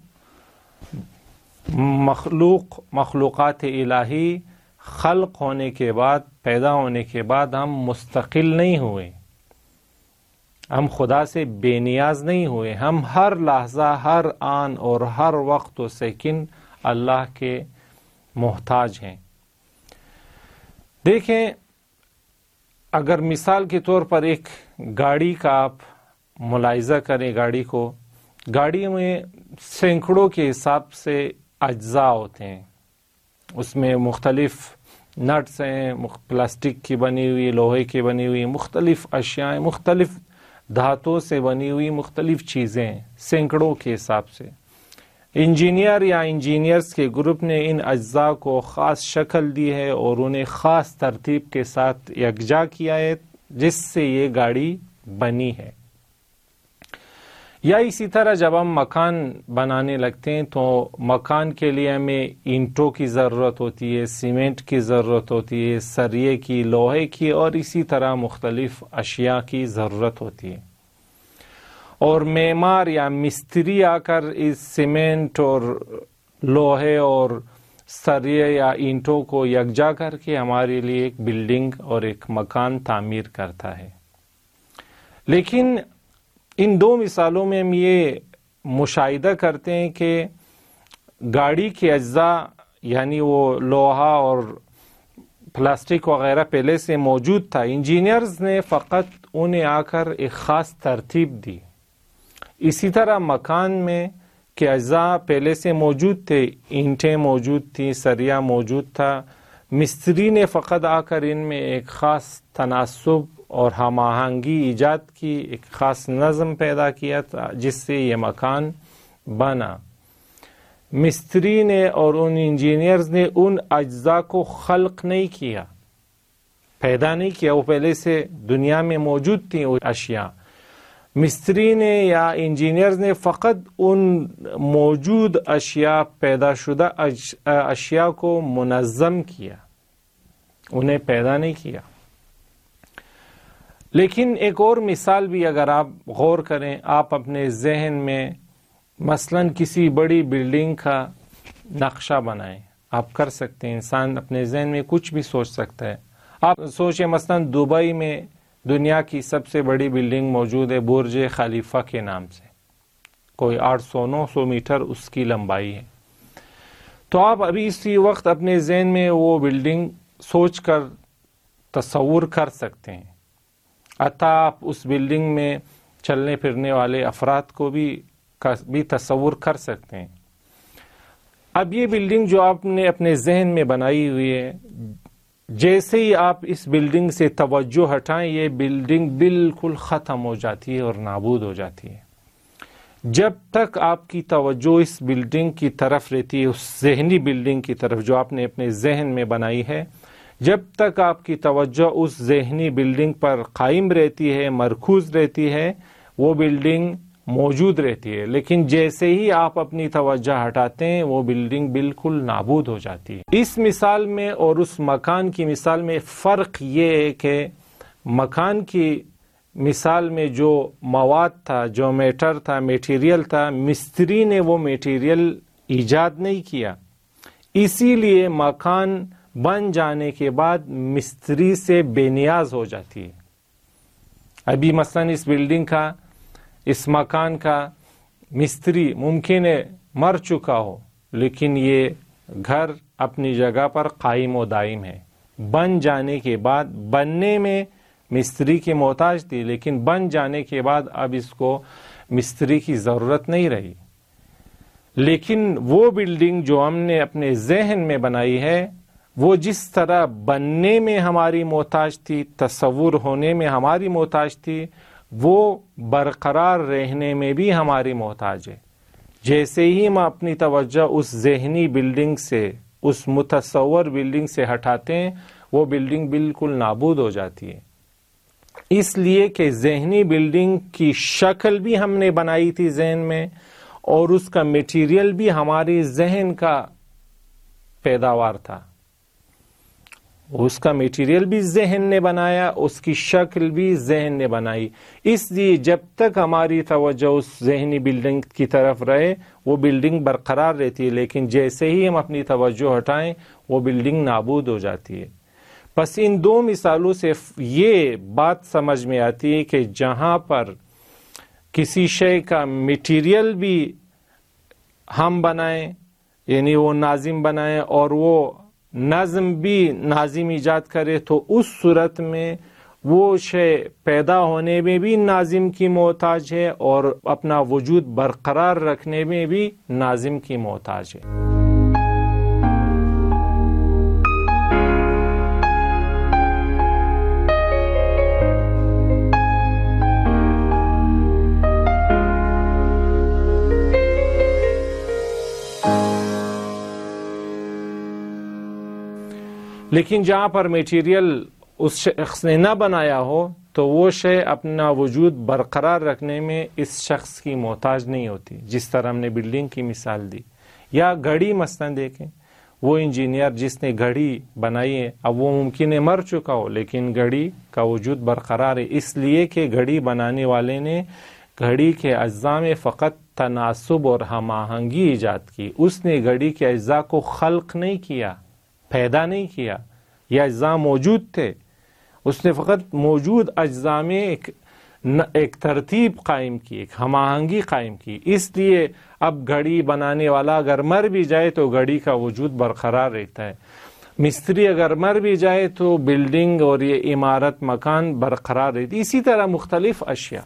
مخلوق مخلوقات الہی خلق ہونے کے بعد، پیدا ہونے کے بعد ہم مستقل نہیں ہوئے، ہم خدا سے بے نیاز نہیں ہوئے، ہم ہر لحظہ، ہر آن اور ہر وقت و سیکنڈ اللہ کے محتاج ہیں۔ دیکھیں، اگر مثال کے طور پر ایک گاڑی کا آپ ملاحظہ کریں، گاڑی کو، گاڑی میں سینکڑوں کے حساب سے اجزاء ہوتے ہیں، اس میں مختلف نٹس ہیں، پلاسٹک کی بنی ہوئی، لوہے کی بنی ہوئی، مختلف اشیاء، مختلف دھاتوں سے بنی ہوئی مختلف چیزیں ہیں، سینکڑوں کے حساب سے۔ انجینئر یا انجینئرز کے گروپ نے ان اجزاء کو خاص شکل دی ہے اور انہیں خاص ترتیب کے ساتھ یکجا کیا ہے جس سے یہ گاڑی بنی ہے۔ یا اسی طرح جب ہم مکان بنانے لگتے ہیں تو مکان کے لیے ہمیں اینٹوں کی ضرورت ہوتی ہے، سیمنٹ کی ضرورت ہوتی ہے، سریے کی، لوہے کی، اور اسی طرح مختلف اشیاء کی ضرورت ہوتی ہے۔ اور معمار یا مستری آ کر اس سیمنٹ اور لوہے اور سریے یا اینٹوں کو یکجا کر کے ہمارے لیے ایک بلڈنگ اور ایک مکان تعمیر کرتا ہے۔ لیکن ان دو مثالوں میں ہم یہ مشاہدہ کرتے ہیں کہ گاڑی کے اجزاء یعنی وہ لوہا اور پلاسٹک وغیرہ پہلے سے موجود تھا، انجینئرز نے فقط انہیں آ کر ایک خاص ترتیب دی۔ اسی طرح مکان میں کے اجزاء پہلے سے موجود تھے، اینٹیں موجود تھیں، سریا موجود تھا، مستری نے فقط آ کر ان میں ایک خاص تناسب اور ہم آہنگی ایجاد کی، ایک خاص نظم پیدا کیا تھا جس سے یہ مکان بنا۔ مستری نے اور ان انجینئرز نے ان اجزاء کو خلق نہیں کیا، پیدا نہیں کیا، وہ پہلے سے دنیا میں موجود تھیں وہ اشیاء۔ مستری نے یا انجینئرز نے فقط ان موجود اشیاء، پیدا شدہ اشیاء کو منظم کیا، انہیں پیدا نہیں کیا۔ لیکن ایک اور مثال بھی اگر آپ غور کریں، آپ اپنے ذہن میں مثلاً کسی بڑی بلڈنگ کا نقشہ بنائیں، آپ کر سکتے ہیں، انسان اپنے ذہن میں کچھ بھی سوچ سکتا ہے۔ آپ سوچیں مثلاً دبئی میں دنیا کی سب سے بڑی بلڈنگ موجود ہے برج خلیفہ کے نام سے، کوئی آٹھ سو نو سو میٹر اس کی لمبائی ہے۔ تو آپ ابھی اسی وقت اپنے ذہن میں وہ بلڈنگ سوچ کر تصور کر سکتے ہیں، عطا آپ اس بلڈنگ میں چلنے پھرنے والے افراد کو بھی بھی تصور کر سکتے ہیں۔ اب یہ بلڈنگ جو آپ نے اپنے ذہن میں بنائی ہوئی ہے، جیسے ہی آپ اس بلڈنگ سے توجہ ہٹائیں یہ بلڈنگ بالکل ختم ہو جاتی ہے اور نابود ہو جاتی ہے۔ جب تک آپ کی توجہ اس بلڈنگ کی طرف رہتی ہے، اس ذہنی بلڈنگ کی طرف جو آپ نے اپنے ذہن میں بنائی ہے، جب تک آپ کی توجہ اس ذہنی بلڈنگ پر قائم رہتی ہے، مرکوز رہتی ہے، وہ بلڈنگ موجود رہتی ہے۔ لیکن جیسے ہی آپ اپنی توجہ ہٹاتے ہیں وہ بلڈنگ بالکل نابود ہو جاتی ہے۔ اس مثال میں اور اس مکان کی مثال میں فرق یہ ہے کہ مکان کی مثال میں جو مواد تھا، جو میٹر تھا، میٹیریل تھا، مستری نے وہ میٹیریل ایجاد نہیں کیا، اسی لیے مکان بن جانے کے بعد مستری سے بے نیاز ہو جاتی ہے۔ ابھی مثلاً اس بلڈنگ کا، اس مکان کا مستری ممکن ہے مر چکا ہو، لیکن یہ گھر اپنی جگہ پر قائم و دائم ہے۔ بن جانے کے بعد، بننے میں مستری کی محتاج تھی، لیکن بن جانے کے بعد اب اس کو مستری کی ضرورت نہیں رہی۔ لیکن وہ بلڈنگ جو ہم نے اپنے ذہن میں بنائی ہے، وہ جس طرح بننے میں ہماری محتاج تھی، تصور ہونے میں ہماری محتاج تھی، وہ برقرار رہنے میں بھی ہماری محتاج ہے۔ جیسے ہی ہم اپنی توجہ اس ذہنی بلڈنگ سے، اس متصور بلڈنگ سے ہٹاتے ہیں، وہ بلڈنگ بالکل نابود ہو جاتی ہے۔ اس لیے کہ ذہنی بلڈنگ کی شکل بھی ہم نے بنائی تھی ذہن میں، اور اس کا میٹیریل بھی ہماری ذہن کا پیداوار تھا۔ اس کا میٹیریل بھی ذہن نے بنایا، اس کی شکل بھی ذہن نے بنائی۔ اس لیے جب تک ہماری توجہ اس ذہنی بلڈنگ کی طرف رہے وہ بلڈنگ برقرار رہتی ہے، لیکن جیسے ہی ہم اپنی توجہ ہٹائیں وہ بلڈنگ نابود ہو جاتی ہے۔ بس ان دو مثالوں سے یہ بات سمجھ میں آتی ہے کہ جہاں پر کسی شے کا میٹیریل بھی ہم بنائیں، یعنی وہ ناظم بنائیں، اور وہ نظم بھی ناظم ایجاد کرے، تو اس صورت میں وہ شے پیدا ہونے میں بھی ناظم کی محتاج ہے اور اپنا وجود برقرار رکھنے میں بھی ناظم کی محتاج ہے۔ لیکن جہاں پر میٹیریل اس شخص نے نہ بنایا ہو تو وہ شے اپنا وجود برقرار رکھنے میں اس شخص کی محتاج نہیں ہوتی، جس طرح ہم نے بلڈنگ کی مثال دی، یا گھڑی مثلاً دیکھیں، وہ انجینئر جس نے گھڑی بنائی ہے اب وہ ممکن ہے مر چکا ہو لیکن گھڑی کا وجود برقرار ہے، اس لیے کہ گھڑی بنانے والے نے گھڑی کے اجزاء میں فقط تناسب اور ہم آہنگی ایجاد کی، اس نے گھڑی کے اجزاء کو خلق نہیں کیا، پیدا نہیں کیا، یہ اجزاء موجود تھے، اس نے فقط موجود اجزاء میں ایک ایک ترتیب قائم کی، ایک ہم آہنگی قائم کی، اس لیے اب گھڑی بنانے والا اگر مر بھی جائے تو گھڑی کا وجود برقرار رہتا ہے، مستری اگر مر بھی جائے تو بلڈنگ اور یہ عمارت مکان برقرار رہتی ہے، اسی طرح مختلف اشیاء،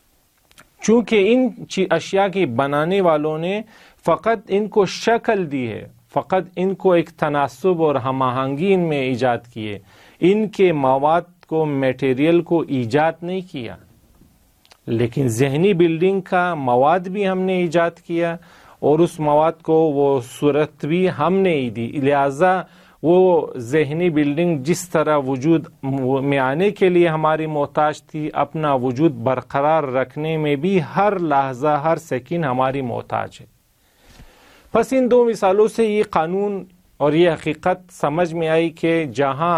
چونکہ ان اشیاء کی بنانے والوں نے فقط ان کو شکل دی ہے، فقط ان کو ایک تناسب اور ہم آہنگی ان میں ایجاد کیے، ان کے مواد کو میٹیریل کو ایجاد نہیں کیا، لیکن ذہنی بلڈنگ کا مواد بھی ہم نے ایجاد کیا اور اس مواد کو وہ صورت بھی ہم نے ہی دی، لہذا وہ ذہنی بلڈنگ جس طرح وجود میں آنے کے لیے ہماری محتاج تھی، اپنا وجود برقرار رکھنے میں بھی ہر لحظہ ہر سیکنڈ ہماری محتاج ہے۔ پس ان دو مثالوں سے یہ قانون اور یہ حقیقت سمجھ میں آئی کہ جہاں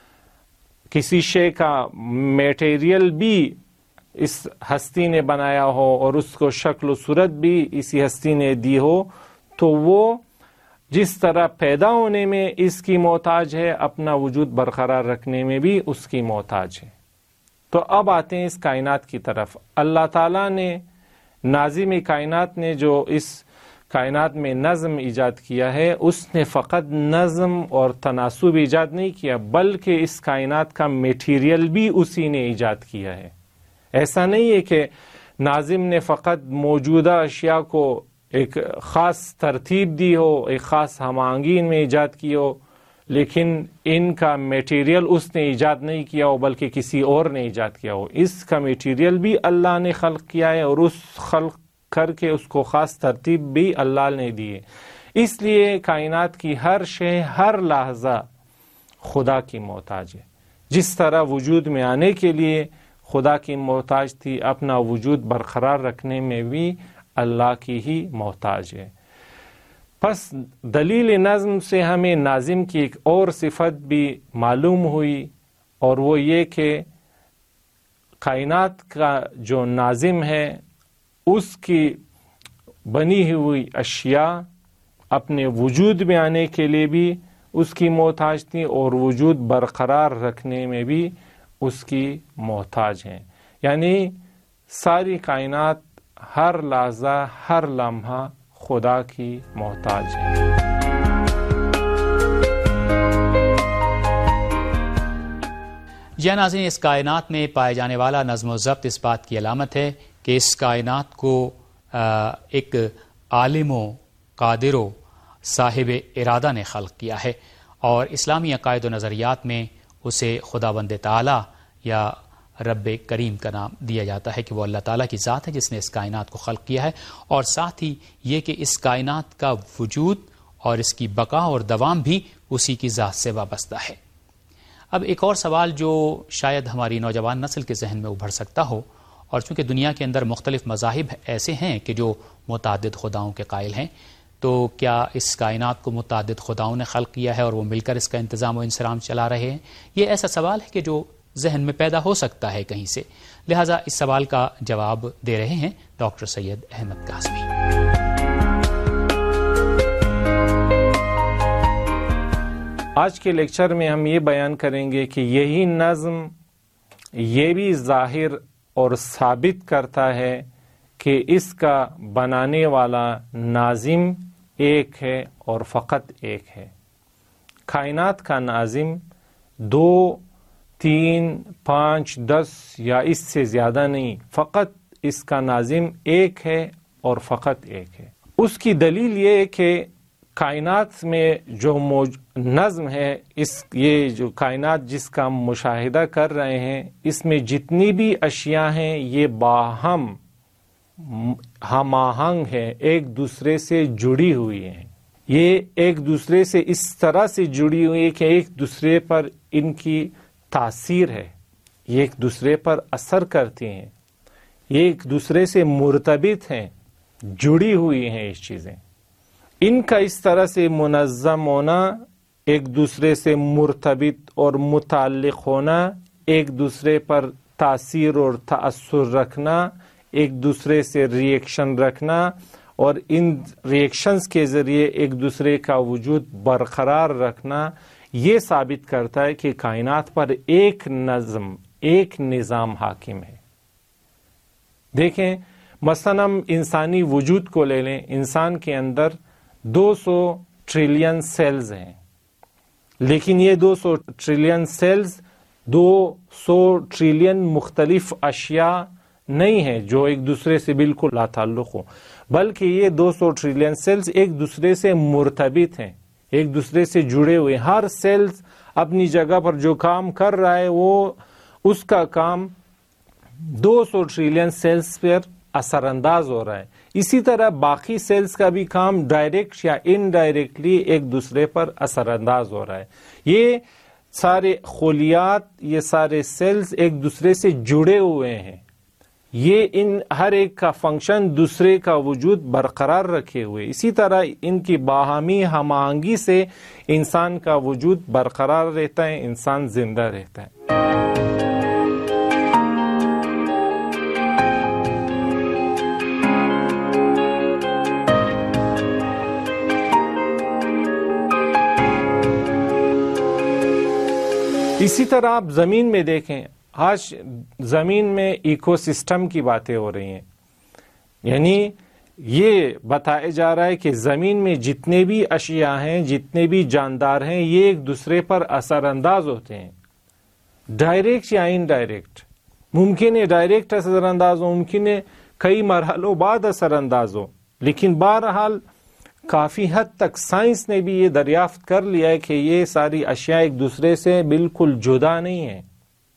کسی شے کا میٹیریل بھی اس ہستی نے بنایا ہو اور اس کو شکل و صورت بھی اسی ہستی نے دی ہو تو وہ جس طرح پیدا ہونے میں اس کی محتاج ہے، اپنا وجود برقرار رکھنے میں بھی اس کی محتاج ہے۔ تو اب آتے ہیں اس کائنات کی طرف۔ اللہ تعالیٰ نے، ناظم کائنات نے جو اس کائنات میں نظم ایجاد کیا ہے، اس نے فقط نظم اور تناسب ایجاد نہیں کیا بلکہ اس کائنات کا میٹیریل بھی اسی نے ایجاد کیا ہے۔ ایسا نہیں ہے کہ ناظم نے فقط موجودہ اشیاء کو ایک خاص ترتیب دی ہو، ایک خاص ہم آہنگی ان میں ایجاد کی ہو، لیکن ان کا میٹیریل اس نے ایجاد نہیں کیا ہو بلکہ کسی اور نے ایجاد کیا ہو۔ اس کا میٹیریل بھی اللہ نے خلق کیا ہے اور اس خلق کر کے اس کو خاص ترتیب بھی اللہ نے دی ہے۔ اس لیے کائنات کی ہر شے ہر لحظہ خدا کی محتاج ہے، جس طرح وجود میں آنے کے لیے خدا کی محتاج تھی، اپنا وجود برقرار رکھنے میں بھی اللہ کی ہی محتاج ہے۔ پس دلیل نظم سے ہمیں ناظم کی ایک اور صفت بھی معلوم ہوئی اور وہ یہ کہ کائنات کا جو ناظم ہے اس کی بنی ہوئی اشیاء اپنے وجود میں آنے کے لیے بھی اس کی محتاج تھی اور وجود برقرار رکھنے میں بھی اس کی محتاج ہیں، یعنی ساری کائنات ہر لحظہ ہر لمحہ خدا کی محتاج ہے۔ جی ناظرین، اس کائنات میں پائے جانے والا نظم و ضبط اس بات کی علامت ہے کہ اس کائنات کو ایک عالم و قادر و صاحب ارادہ نے خلق کیا ہے، اور اسلامی عقائد و نظریات میں اسے خداوند تعالی یا رب کریم کا نام دیا جاتا ہے کہ وہ اللہ تعالیٰ کی ذات ہے جس نے اس کائنات کو خلق کیا ہے، اور ساتھ ہی یہ کہ اس کائنات کا وجود اور اس کی بقا اور دوام بھی اسی کی ذات سے وابستہ ہے۔ اب ایک اور سوال جو شاید ہماری نوجوان نسل کے ذہن میں ابھر سکتا ہو، اور چونکہ دنیا کے اندر مختلف مذاہب ایسے ہیں کہ جو متعدد خداؤں کے قائل ہیں، تو کیا اس کائنات کو متعدد خداؤں نے خلق کیا ہے اور وہ مل کر اس کا انتظام و انصرام چلا رہے ہیں؟ یہ ایسا سوال ہے کہ جو ذہن میں پیدا ہو سکتا ہے کہیں سے، لہٰذا اس سوال کا جواب دے رہے ہیں ڈاکٹر سید احمد قاسمی۔ آج کے لیکچر میں ہم یہ بیان کریں گے کہ یہی نظم یہ بھی ظاہر اور ثابت کرتا ہے کہ اس کا بنانے والا ناظم ایک ہے اور فقط ایک ہے۔ کائنات کا ناظم دو تین پانچ دس یا اس سے زیادہ نہیں، فقط اس کا ناظم ایک ہے اور فقط ایک ہے۔ اس کی دلیل یہ ہے کہ کائنات میں جو موج... نظم ہے، اس یہ جو کائنات جس کا ہم مشاہدہ کر رہے ہیں، اس میں جتنی بھی اشیاء ہیں یہ باہم ہم آہنگ ہے، ایک دوسرے سے جڑی ہوئی ہیں۔ یہ ایک دوسرے سے اس طرح سے جڑی ہوئی ہے کہ ایک دوسرے پر ان کی تاثیر ہے، یہ ایک دوسرے پر اثر کرتی ہیں، یہ ایک دوسرے سے مرتبط ہیں، جڑی ہوئی ہیں یہ چیزیں۔ ان کا اس طرح سے منظم ہونا، ایک دوسرے سے مرتبط اور متعلق ہونا، ایک دوسرے پر تاثیر اور تأثر رکھنا، ایک دوسرے سے ریئیکشن رکھنا، اور ان ریئیکشنز کے ذریعے ایک دوسرے کا وجود برقرار رکھنا، یہ ثابت کرتا ہے کہ کائنات پر ایک نظم، ایک نظام حاکم ہے۔ دیکھیں مثلا ہم انسانی وجود کو لے لیں، انسان کے اندر دو سو ٹریلین سیلز ہیں، لیکن یہ دو سو ٹریلین سیلز دو سو ٹریلین مختلف اشیاء نہیں ہیں جو ایک دوسرے سے بالکل لا تعلق ہو، بلکہ یہ دو سو ٹریلین سیلز ایک دوسرے سے مرتبط ہیں، ایک دوسرے سے جڑے ہوئے۔ ہر سیلز اپنی جگہ پر جو کام کر رہا ہے وہ اس کا کام دو سو ٹریلین سیلز پر اثر انداز ہو رہا ہے۔ اسی طرح باقی سیلز کا بھی کام ڈائریکٹ یا انڈائریکٹلی ایک دوسرے پر اثر انداز ہو رہا ہے۔ یہ سارے خلیات، یہ سارے سیلز ایک دوسرے سے جڑے ہوئے ہیں، یہ ان ہر ایک کا فنکشن دوسرے کا وجود برقرار رکھے ہوئے۔ اسی طرح ان کی باہمی ہم آہنگی سے انسان کا وجود برقرار رہتا ہے، انسان زندہ رہتا ہے۔ اسی طرح آپ زمین میں دیکھیں، آج زمین میں ایکو سسٹم کی باتیں ہو رہی ہیں، یعنی یہ بتایا جا رہا ہے کہ زمین میں جتنے بھی اشیاء ہیں، جتنے بھی جاندار ہیں، یہ ایک دوسرے پر اثر انداز ہوتے ہیں، ڈائریکٹ یا انڈائریکٹ۔ ممکن ہے ڈائریکٹ اثر انداز ہو، ممکن ہے کئی مرحلوں بعد اثر انداز ہو، لیکن بہرحال کافی حد تک سائنس نے بھی یہ دریافت کر لیا ہے کہ یہ ساری اشیاء ایک دوسرے سے بالکل جدا نہیں ہیں۔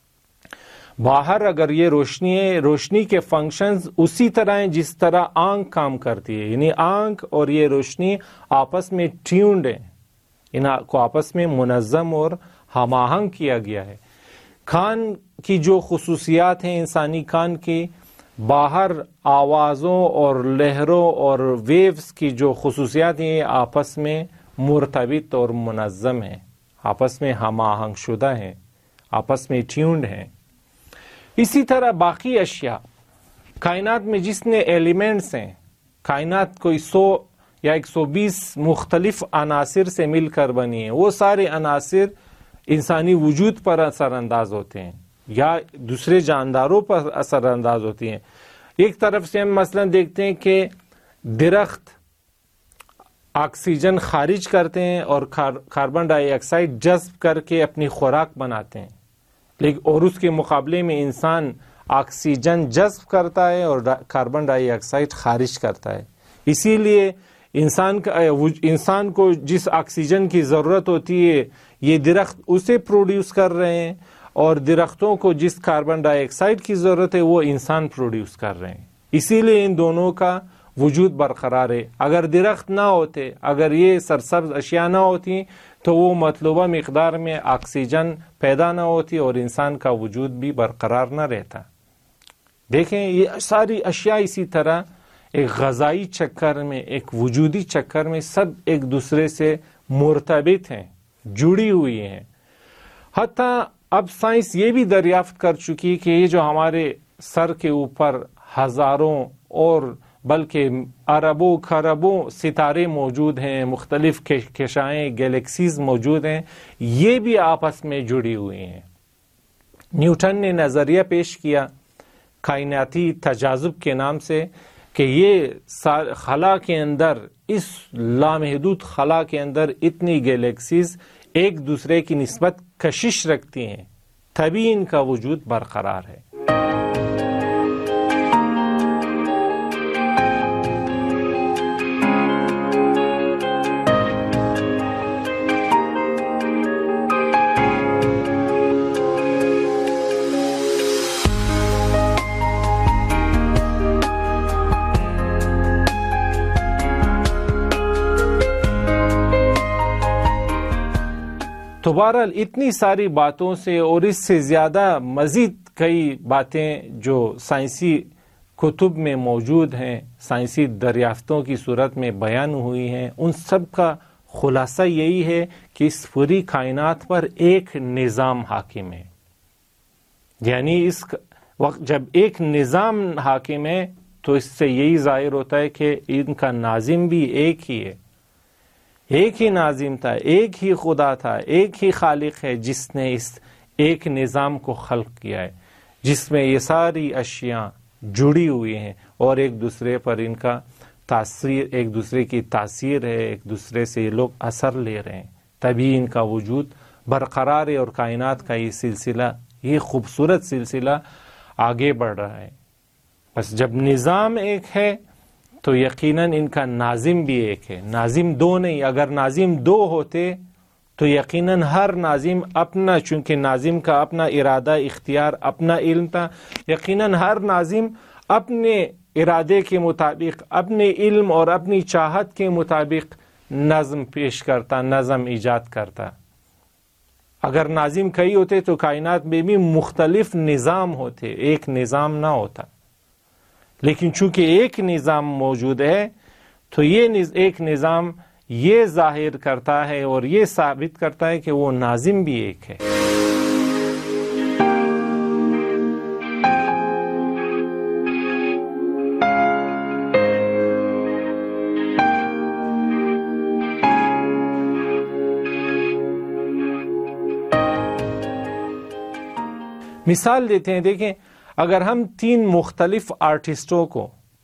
باہر اگر یہ روشنی ہے، روشنی کے فنکشنز اسی طرح ہیں جس طرح آنکھ کام کرتی ہے، یعنی آنکھ اور یہ روشنی آپس میں ٹیونڈ ہیں، ان کو آپس میں منظم اور ہم آہنگ کیا گیا ہے۔ کان کی جو خصوصیات ہیں انسانی کان کی، باہر آوازوں اور لہروں اور ویوز کی جو خصوصیات ہیں یہ آپس میں مرتبط اور منظم ہیں، آپس میں ہم آہنگ شدہ ہیں، آپس میں ٹیونڈ ہیں۔ اسی طرح باقی اشیاء کائنات میں جتنے ایلیمنٹس ہیں، کائنات کوئی سو یا ایک سو بیس مختلف عناصر سے مل کر بنی ہیں، وہ سارے عناصر انسانی وجود پر اثر انداز ہوتے ہیں یا دوسرے جانداروں پر اثر انداز ہوتی ہیں۔ ایک طرف سے ہم مثلا دیکھتے ہیں کہ درخت آکسیجن خارج کرتے ہیں اور کاربن ڈائی آکسائڈ جذب کر کے اپنی خوراک بناتے ہیں، لیکن اور اس کے مقابلے میں انسان آکسیجن جذب کرتا ہے اور کاربن ڈائی آکسائڈ خارج کرتا ہے۔ اسی لیے انسان کا انسان کو جس آکسیجن کی ضرورت ہوتی ہے یہ درخت اسے پروڈیوس کر رہے ہیں، اور درختوں کو جس کاربن ڈائی آکسائڈ کی ضرورت ہے وہ انسان پروڈیوس کر رہے ہیں۔ اسی لیے ان دونوں کا وجود برقرار ہے۔ اگر درخت نہ ہوتے، اگر یہ سرسبز اشیاء نہ ہوتی تو وہ مطلوبہ مقدار میں آکسیجن پیدا نہ ہوتی اور انسان کا وجود بھی برقرار نہ رہتا۔ دیکھیں یہ ساری اشیاء اسی طرح ایک غذائی چکر میں، ایک وجودی چکر میں سب ایک دوسرے سے مرتبط ہیں، جڑی ہوئی ہیں۔ حتیٰ اب سائنس یہ بھی دریافت کر چکی کہ یہ جو ہمارے سر کے اوپر ہزاروں اور بلکہ اربوں خربوں ستارے موجود ہیں، مختلف کشائیں گیلیکسیز موجود ہیں، یہ بھی آپس میں جڑی ہوئی ہیں۔ نیوٹن نے نظریہ پیش کیا کائناتی تجاذب کے نام سے کہ یہ خلا کے اندر، اس لامحدود خلا کے اندر اتنی گیلیکسیز ایک دوسرے کی نسبت کشش رکھتی ہیں، تبھی ان کا وجود برقرار ہے۔ تو بہرحال اتنی ساری باتوں سے اور اس سے زیادہ مزید کئی باتیں جو سائنسی کتب میں موجود ہیں، سائنسی دریافتوں کی صورت میں بیان ہوئی ہیں، ان سب کا خلاصہ یہی ہے کہ اس پوری کائنات پر ایک نظام حاکم ہے۔ یعنی اس وقت جب ایک نظام حاکم ہے تو اس سے یہی ظاہر ہوتا ہے کہ ان کا ناظم بھی ایک ہی ہے، ایک ہی ناظم تھا، ایک ہی خدا تھا، ایک ہی خالق ہے جس نے اس ایک نظام کو خلق کیا ہے، جس میں یہ ساری اشیاء جڑی ہوئی ہیں اور ایک دوسرے پر ان کا تاثیر، ایک دوسرے کی تاثیر ہے، ایک دوسرے سے یہ لوگ اثر لے رہے ہیں، تبھی ان کا وجود برقرار ہے اور کائنات کا یہ سلسلہ، یہ خوبصورت سلسلہ آگے بڑھ رہا ہے۔ بس جب نظام ایک ہے تو یقیناً ان کا ناظم بھی ایک ہے، ناظم دو نہیں۔ اگر ناظم دو ہوتے تو یقیناً ہر ناظم اپنا، چونکہ ناظم کا اپنا ارادہ، اختیار، اپنا علم تھا، یقیناً ہر ناظم اپنے ارادے کے مطابق، اپنے علم اور اپنی چاہت کے مطابق نظم پیش کرتا، نظم ایجاد کرتا۔ اگر ناظم کئی ہوتے تو کائنات میں بھی مختلف نظام ہوتے، ایک نظام نہ ہوتا، لیکن چونکہ ایک نظام موجود ہے تو یہ ایک نظام یہ ظاہر کرتا ہے اور یہ ثابت کرتا ہے کہ وہ ناظم بھی ایک ہے۔ مثال دیتے ہیں، دیکھیں اگر ہم تین مختلف آرٹسٹوں کو،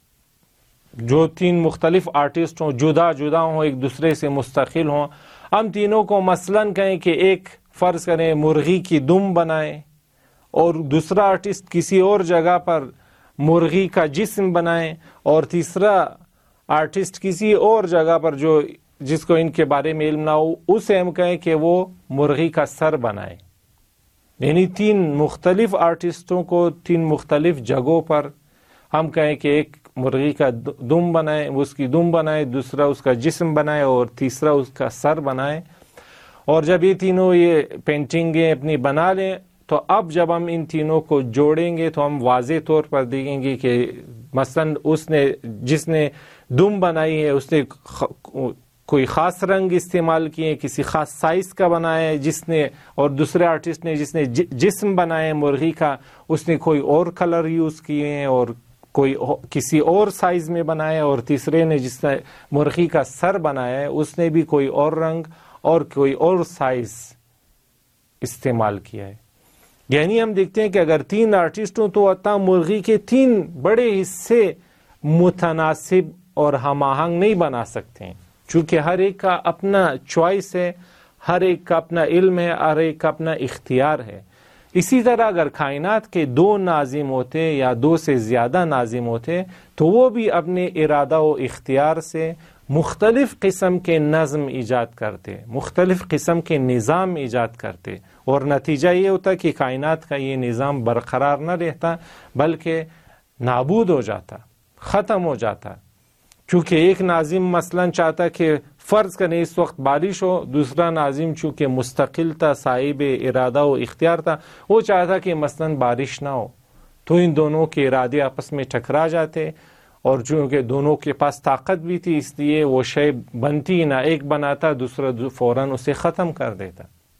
جو تین مختلف آرٹسٹ ہوں، جدا جدا ہوں، ایک دوسرے سے مستقل ہوں، ہم تینوں کو مثلاً کہیں کہ ایک فرض کریں مرغی کی دم بنائیں اور دوسرا آرٹسٹ کسی اور جگہ پر مرغی کا جسم بنائیں اور تیسرا آرٹسٹ کسی اور جگہ پر جو جس کو ان کے بارے میں علم نہ ہو اسے ہم کہیں کہ وہ مرغی کا سر بنائے۔ یعنی تین مختلف آرٹسٹوں کو تین مختلف جگہوں پر ہم کہیں کہ ایک مرغی کا دم بنائے، اس کی دم بنائے، دوسرا اس کا جسم بنائے اور تیسرا اس کا سر بنائے۔ اور جب یہ تینوں یہ پینٹنگیں اپنی بنا لیں تو اب جب ہم ان تینوں کو جوڑیں گے تو ہم واضح طور پر دیکھیں گے کہ مثلاً اس نے جس نے دم بنائی ہے اس نے کوئی خاص رنگ استعمال کیے، کسی خاص سائز کا بنایا ہے جس نے، اور دوسرے آرٹسٹ نے جس نے جسم بنایا ہے مرغی کا اس نے کوئی اور کلر یوز کیے ہیں اور کوئی کسی اور سائز میں بنایا ہے، اور تیسرے نے جس نے مرغی کا سر بنایا ہے اس نے بھی کوئی اور رنگ اور کوئی اور سائز استعمال کیا ہے۔ یعنی ہم دیکھتے ہیں کہ اگر تین آرٹسٹ ہوں تو عطا مرغی کے تین بڑے حصے متناسب اور ہم آہنگ نہیں بنا سکتے ہیں، چونکہ ہر ایک کا اپنا چوائس ہے، ہر ایک کا اپنا علم ہے، ہر ایک کا اپنا اختیار ہے۔ اسی طرح اگر کائنات کے دو ناظم ہوتے یا دو سے زیادہ ناظم ہوتے تو وہ بھی اپنے ارادہ و اختیار سے مختلف قسم کے نظم ایجاد کرتے، مختلف قسم کے نظام ایجاد کرتے، اور نتیجہ یہ ہوتا کہ کائنات کا یہ نظام برقرار نہ رہتا بلکہ نابود ہو جاتا، ختم ہو جاتا۔ چونکہ ایک ناظم مثلاً چاہتا کہ فرض کریں اس وقت بارش ہو، دوسرا ناظم چونکہ مستقل تھا، صاحب ارادہ و اختیار تھا، وہ چاہتا کہ مثلاً بارش نہ ہو، تو ان دونوں کے ارادے آپس میں ٹکرا جاتے، اور چونکہ دونوں کے پاس طاقت بھی تھی اس لیے وہ شے بنتی نہ، ایک بناتا دوسرا فوراً اسے ختم کر دیتا۔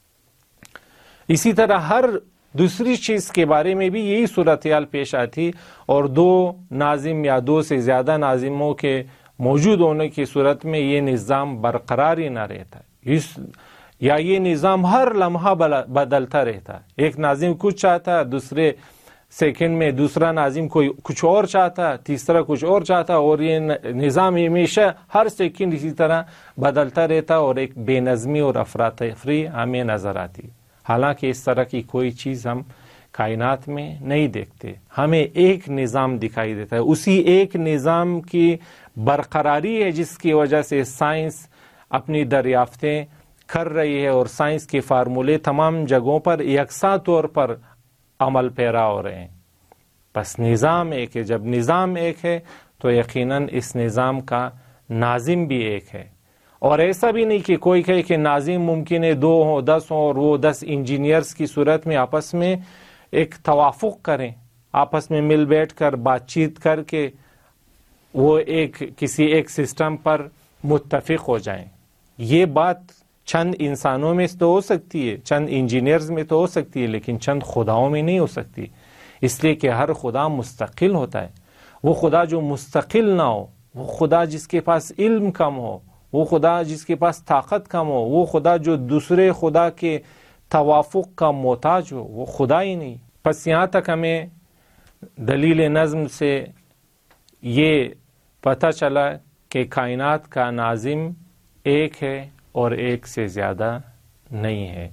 اسی طرح ہر دوسری چیز کے بارے میں بھی یہی صورتحال پیش آتی، اور دو ناظم یا دو سے زیادہ ناظموں کے موجود ہونے کی صورت میں یہ نظام برقرار ہی نہ رہتا، اس یا یہ نظام ہر لمحہ بدلتا رہتا۔ ایک ناظم کچھ چاہتا، دوسرے سیکنڈ میں دوسرا ناظم کوئی کچھ اور چاہتا، تیسرا کچھ اور چاہتا، اور یہ نظام ہمیشہ ہر سیکنڈ اسی طرح بدلتا رہتا، اور ایک بے نظمی اور افراتفری ہمیں نظر آتی۔ حالانکہ اس طرح کی کوئی چیز ہم کائنات میں نہیں دیکھتے. ہمیں ایک نظام دکھائی دیتا ہے، اسی ایک نظام کی برقراری ہے جس کی وجہ سے سائنس اپنی دریافتیں کر رہی ہے اور سائنس کے فارمولے تمام جگہوں پر یکساں طور پر عمل پیرا ہو رہے ہیں. بس نظام ایک ہے. جب نظام ایک ہے تو یقیناً اس نظام کا ناظم بھی ایک ہے. اور ایسا بھی نہیں کہ کوئی کہے کہ ناظم ممکن ہے دو ہوں، دس ہوں، اور وہ دس انجینئرز کی صورت میں آپس میں ایک توافق کریں، آپس میں مل بیٹھ کر بات چیت کر کے وہ ایک کسی ایک سسٹم پر متفق ہو جائیں. یہ بات چند انسانوں میں تو ہو سکتی ہے، چند انجینئرز میں تو ہو سکتی ہے، لیکن چند خداؤں میں نہیں ہو سکتی. اس لیے کہ ہر خدا مستقل ہوتا ہے. وہ خدا جو مستقل نہ ہو، وہ خدا جس کے پاس علم کم ہو، وہ خدا جس کے پاس طاقت کم ہو، وہ خدا جو دوسرے خدا کے توافق کا محتاج ہو، وہ خدا ہی نہیں. پس یہاں تک ہمیں دلیل نظم سے یہ پتہ چلا کہ کائنات کا ناظم ایک ہے اور ایک سے زیادہ نہیں ہے.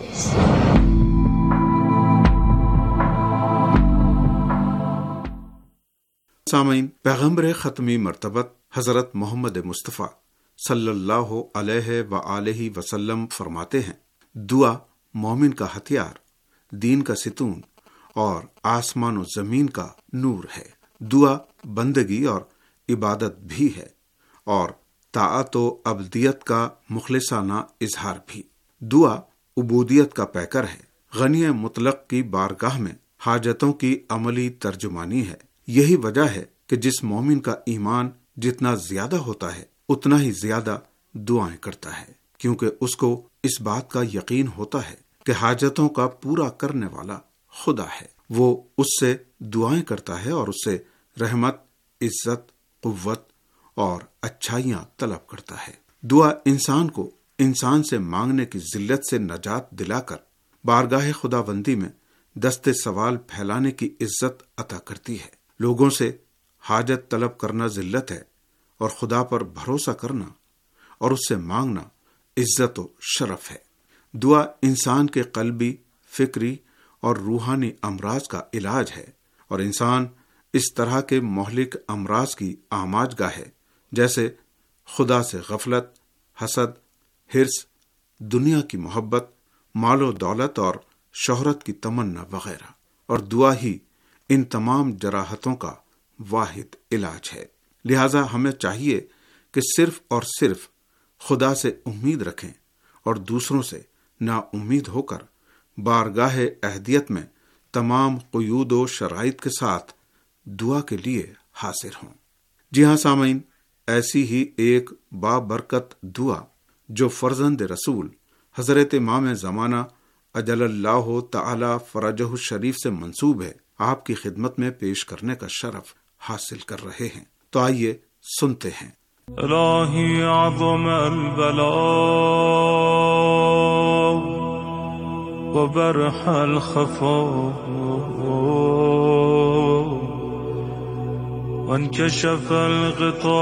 سامعین، پیغمبر ختمی مرتبت حضرت محمد مصطفیٰ صلی اللہ علیہ وآلہ وسلم فرماتے ہیں، دعا مومن کا ہتھیار، دین کا ستون اور آسمان و زمین کا نور ہے. دعا بندگی اور عبادت بھی ہے اور طاعت و عبدیت کا مخلصانہ اظہار بھی. دعا عبودیت کا پیکر ہے، غنی مطلق کی بارگاہ میں حاجتوں کی عملی ترجمانی ہے. یہی وجہ ہے کہ جس مومن کا ایمان جتنا زیادہ ہوتا ہے اتنا ہی زیادہ دعائیں کرتا ہے، کیونکہ اس کو اس بات کا یقین ہوتا ہے کہ حاجتوں کا پورا کرنے والا خدا ہے. وہ اس سے دعائیں کرتا ہے اور اس سے رحمت، عزت، قوت اور اچھائیاں طلب کرتا ہے. دعا انسان کو انسان سے مانگنے کی ذلت سے نجات دلا کر بارگاہ خداوندی میں دست سوال پھیلانے کی عزت عطا کرتی ہے. لوگوں سے حاجت طلب کرنا ذلت ہے اور خدا پر بھروسہ کرنا اور اس سے مانگنا عزت و شرف ہے. دعا انسان کے قلبی، فکری اور روحانی امراض کا علاج ہے اور انسان اس طرح کے مہلک امراض کی آماج گاہ ہے جیسے خدا سے غفلت، حسد، حرص، دنیا کی محبت، مال و دولت اور شہرت کی تمنا وغیرہ. اور دعا ہی ان تمام جراحتوں کا واحد علاج ہے. لہذا ہمیں چاہیے کہ صرف اور صرف خدا سے امید رکھیں اور دوسروں سے نا امید ہو کر بارگاہ اہدیت میں تمام قیود و شرائط کے ساتھ دعا کے لیے حاضر ہوں. جی ہاں سامعین، ایسی ہی ایک بابرکت دعا جو فرزند رسول حضرت امام زمانہ اجل اللہ تعالی فرجہ الشریف سے منسوب ہے، آپ کی خدمت میں پیش کرنے کا شرف حاصل کر رہے ہیں. تو آئیے سنتے ہیں. الہی عظم البلاء وبرح الخفاء وانكشف الغطاء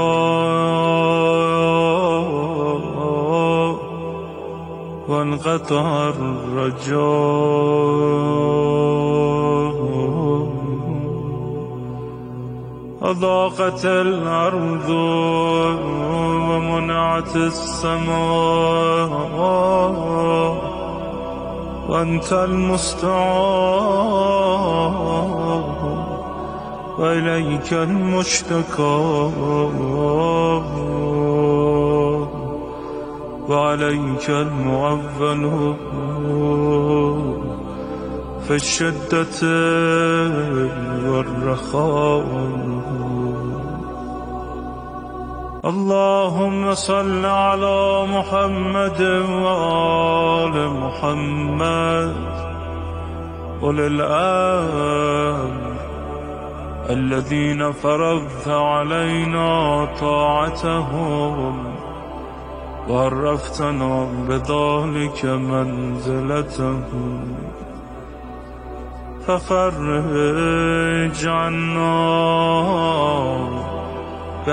وانقطع الرجاء أضاقت الأرض ومنعت السماء وأنت المستعان وإليك المشتكى وعليك المعول في الشدة والرخاء. اللهم صل على محمد وآل محمد أولي الأمر الذين فرضت علينا طاعتهم وعرفتنا بذلك منزلتهم ففرج عنا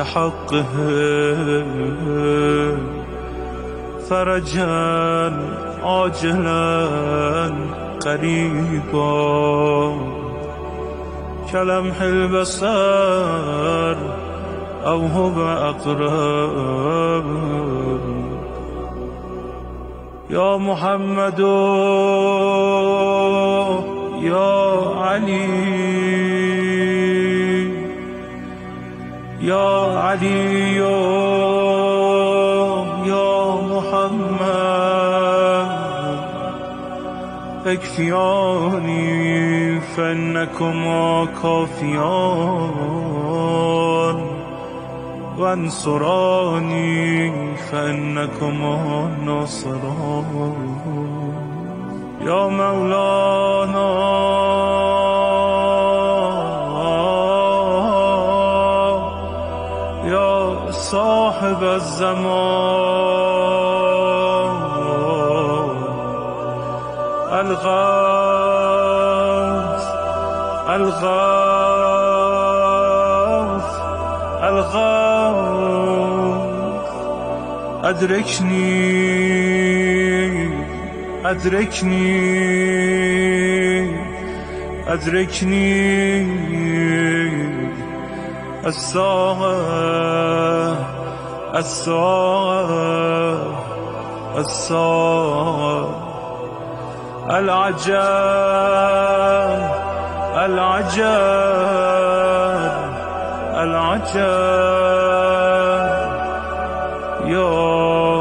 بحقه فرجا عاجلا قريبا كلمح البصر أو هو أقرب يا محمد يا علي يا علي يا محمد اكفياني فإنكما كافيان وانصراني فإنكما ناصران يا مولانا يا صاحب الزمان الغوث الغوث الغوث أدركني أدركني أدركني الساعة الساعة الساعة العجب العجب العجب يا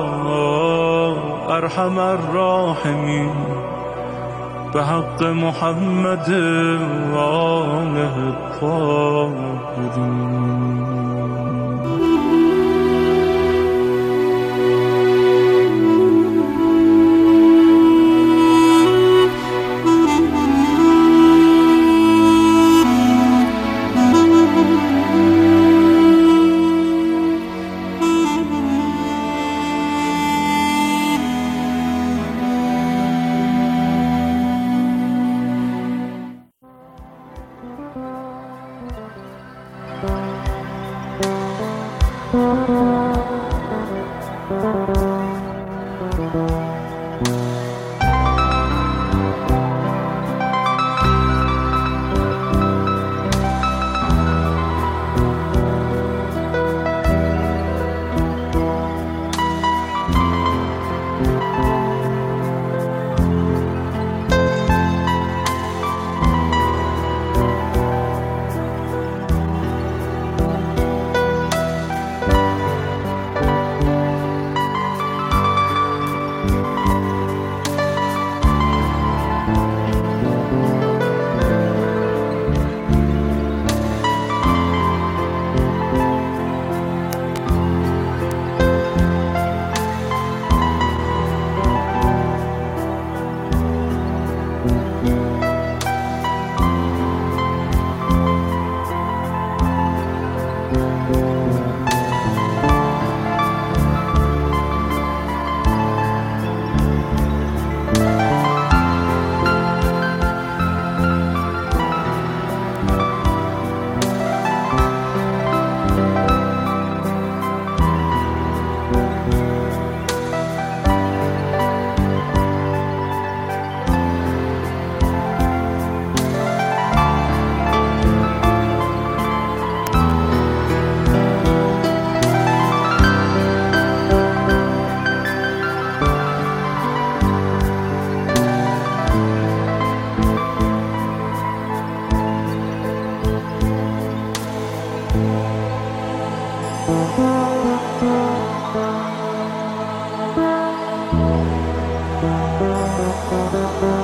أرحم الراحمين بحق محمد وآله الطاهرين. Thank you.